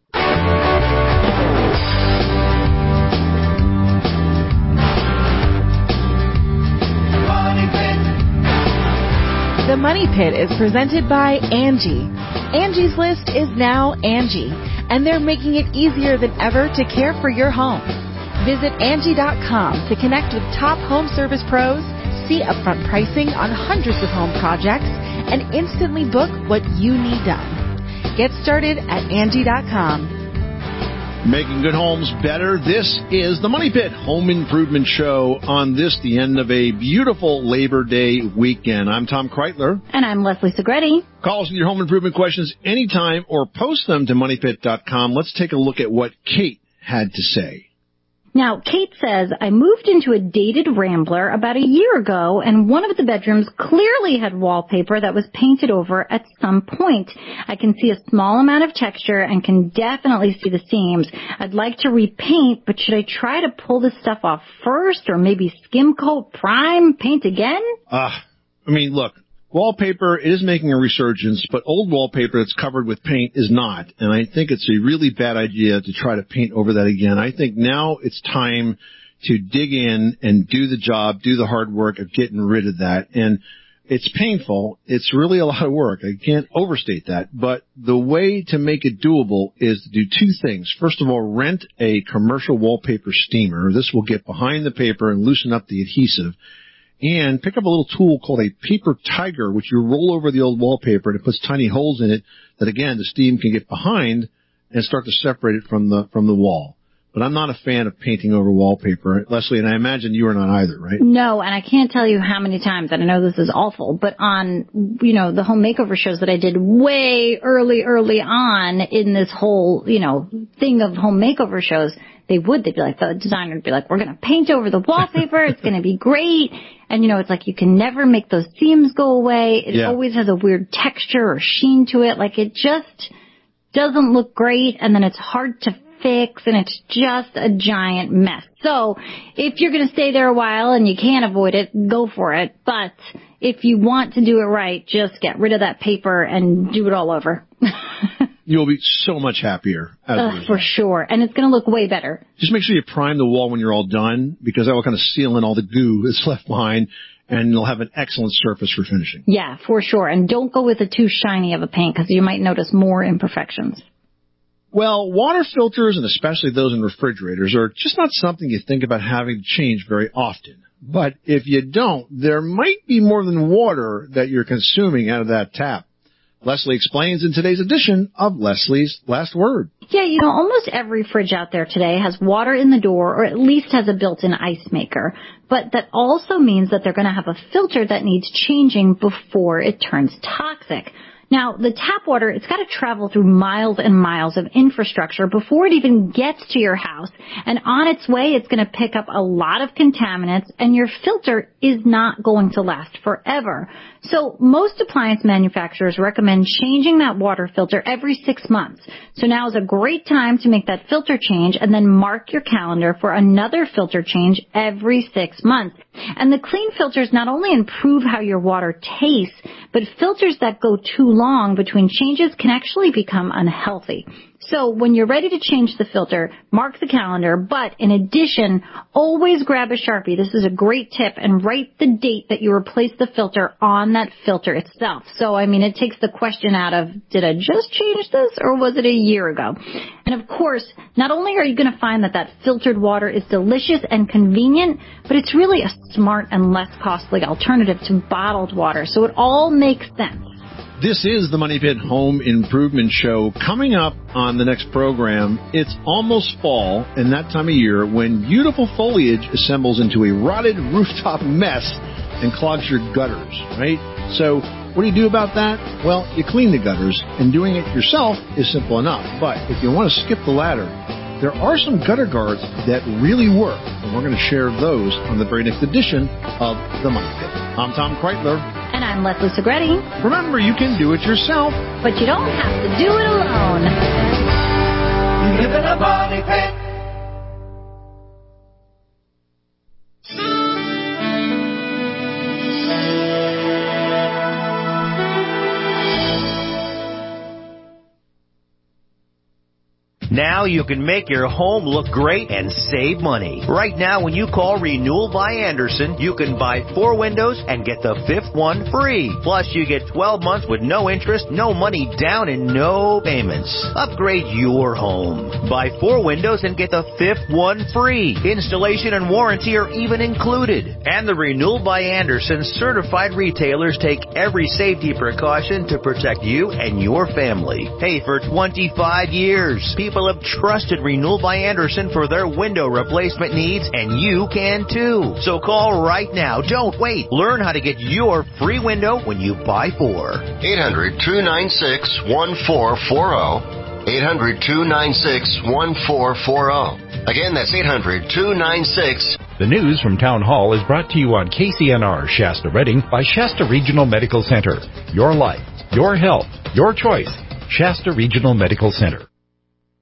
The Money Pit is presented by Angie. Angie's List is now Angie, and they're making it easier than ever to care for your home. Visit Angie dot com to connect with top home service pros, see upfront pricing on hundreds of home projects, and instantly book what you need done. Get started at Angie dot com. Making good homes better. This is the Money Pit Home Improvement Show on this, the end of a beautiful Labor Day weekend. I'm Tom Kreitler. And I'm Leslie Segretti. Call us with your home improvement questions anytime or post them to money pit dot com. Let's take a look at what Kate had to say. Now, Kate says, I moved into a dated Rambler about a year ago, and one of the bedrooms clearly had wallpaper that was painted over at some point. I can see a small amount of texture and can definitely see the seams. I'd like to repaint, but should I try to pull this stuff off first, or maybe skim coat, prime, paint again? Uh, I mean, look. Wallpaper is making a resurgence, but old wallpaper that's covered with paint is not. And I think it's a really bad idea to try to paint over that again. I think now it's time to dig in and do the job, do the hard work of getting rid of that. And it's painful. It's really a lot of work. I can't overstate that. But the way to make it doable is to do two things. First of all, rent a commercial wallpaper steamer. This will get behind the paper and loosen up the adhesive. And pick up a little tool called a paper tiger, which you roll over the old wallpaper, and it puts tiny holes in it that, again, the steam can get behind and start to separate it from the from the wall. But I'm not a fan of painting over wallpaper, Leslie, and I imagine you are not either, right? No, and I can't tell you how many times, and I know this is awful, but on, you know, the home makeover shows that I did way early, early on in this whole, you know, thing of home makeover shows, they would, they'd be like, the designer would be like, we're going to paint over the wallpaper, it's going to be great. And, you know, it's like you can never make those seams go away. It yeah. always has a weird texture or sheen to it. Like, it just doesn't look great, and then it's hard to fix, and it's just a giant mess. So if you're going to stay there a while and you can't avoid it, go for it. But if you want to do it right, just get rid of that paper and do it all over. You'll be so much happier. Uh, for sure. And it's going to look way better. Just make sure you prime the wall when you're all done, because that will kind of seal in all the goo that's left behind, and you'll have an excellent surface for finishing. Yeah, for sure. And don't go with a too shiny of a paint, because you might notice more imperfections. Well, water filters, and especially those in refrigerators, are just not something you think about having to change very often. But if you don't, there might be more than water that you're consuming out of that tap. Leslie explains in today's edition of Leslie's Last Word. Yeah, you know, almost every fridge out there today has water in the door or at least has a built-in ice maker. But that also means that they're going to have a filter that needs changing before it turns toxic. Now, the tap water, it's got to travel through miles and miles of infrastructure before it even gets to your house. And on its way, it's going to pick up a lot of contaminants, and your filter is not going to last forever. So most appliance manufacturers recommend changing that water filter every six months. So now is a great time to make that filter change and then mark your calendar for another filter change every six months. And the clean filters not only improve how your water tastes, but filters that go too long between changes can actually become unhealthy. So when you're ready to change the filter, mark the calendar, but in addition, always grab a Sharpie. This is a great tip, and write the date that you replaced the filter on that filter itself. So, I mean, it takes the question out of, did I just change this or was it a year ago? And of course, not only are you going to find that that filtered water is delicious and convenient, but it's really a smart and less costly alternative to bottled water. So it all makes sense. This is the Money Pit Home Improvement Show. Coming up on the next program, it's almost fall and that time of year when beautiful foliage assembles into a rotted rooftop mess and clogs your gutters, right? So what do you do about that? Well, you clean the gutters, and doing it yourself is simple enough. But if you want to skip the ladder, there are some gutter guards that really work, and we're going to share those on the very next edition of The Money Pit. I'm Tom Kreitler. And I'm Leslie Segretti. Remember, you can do it yourself, but you don't have to do it alone. You live in a money pit. Now you can make your home look great and save money. Right now, when you call Renewal by Andersen, you can buy four windows and get the fifth one free. Plus, you get twelve months with no interest, no money down, and no payments. Upgrade your home. Buy four windows and get the fifth one free. Installation and warranty are even included. And the Renewal by Andersen certified retailers take every safety precaution to protect you and your family. Hey, for twenty-five years, people have trusted Renewal by Andersen for their window replacement needs, and you can too. So call right now. Don't wait. Learn how to get your free window when you buy four. eight hundred, two nine six, one four four zero. eight hundred, two nine six, one four four zero. Again, that's eight hundred, two nine six. The news from Town Hall is brought to you on K C N R Shasta Redding by Shasta Regional Medical Center. Your life, your health, your choice. Shasta Regional Medical Center.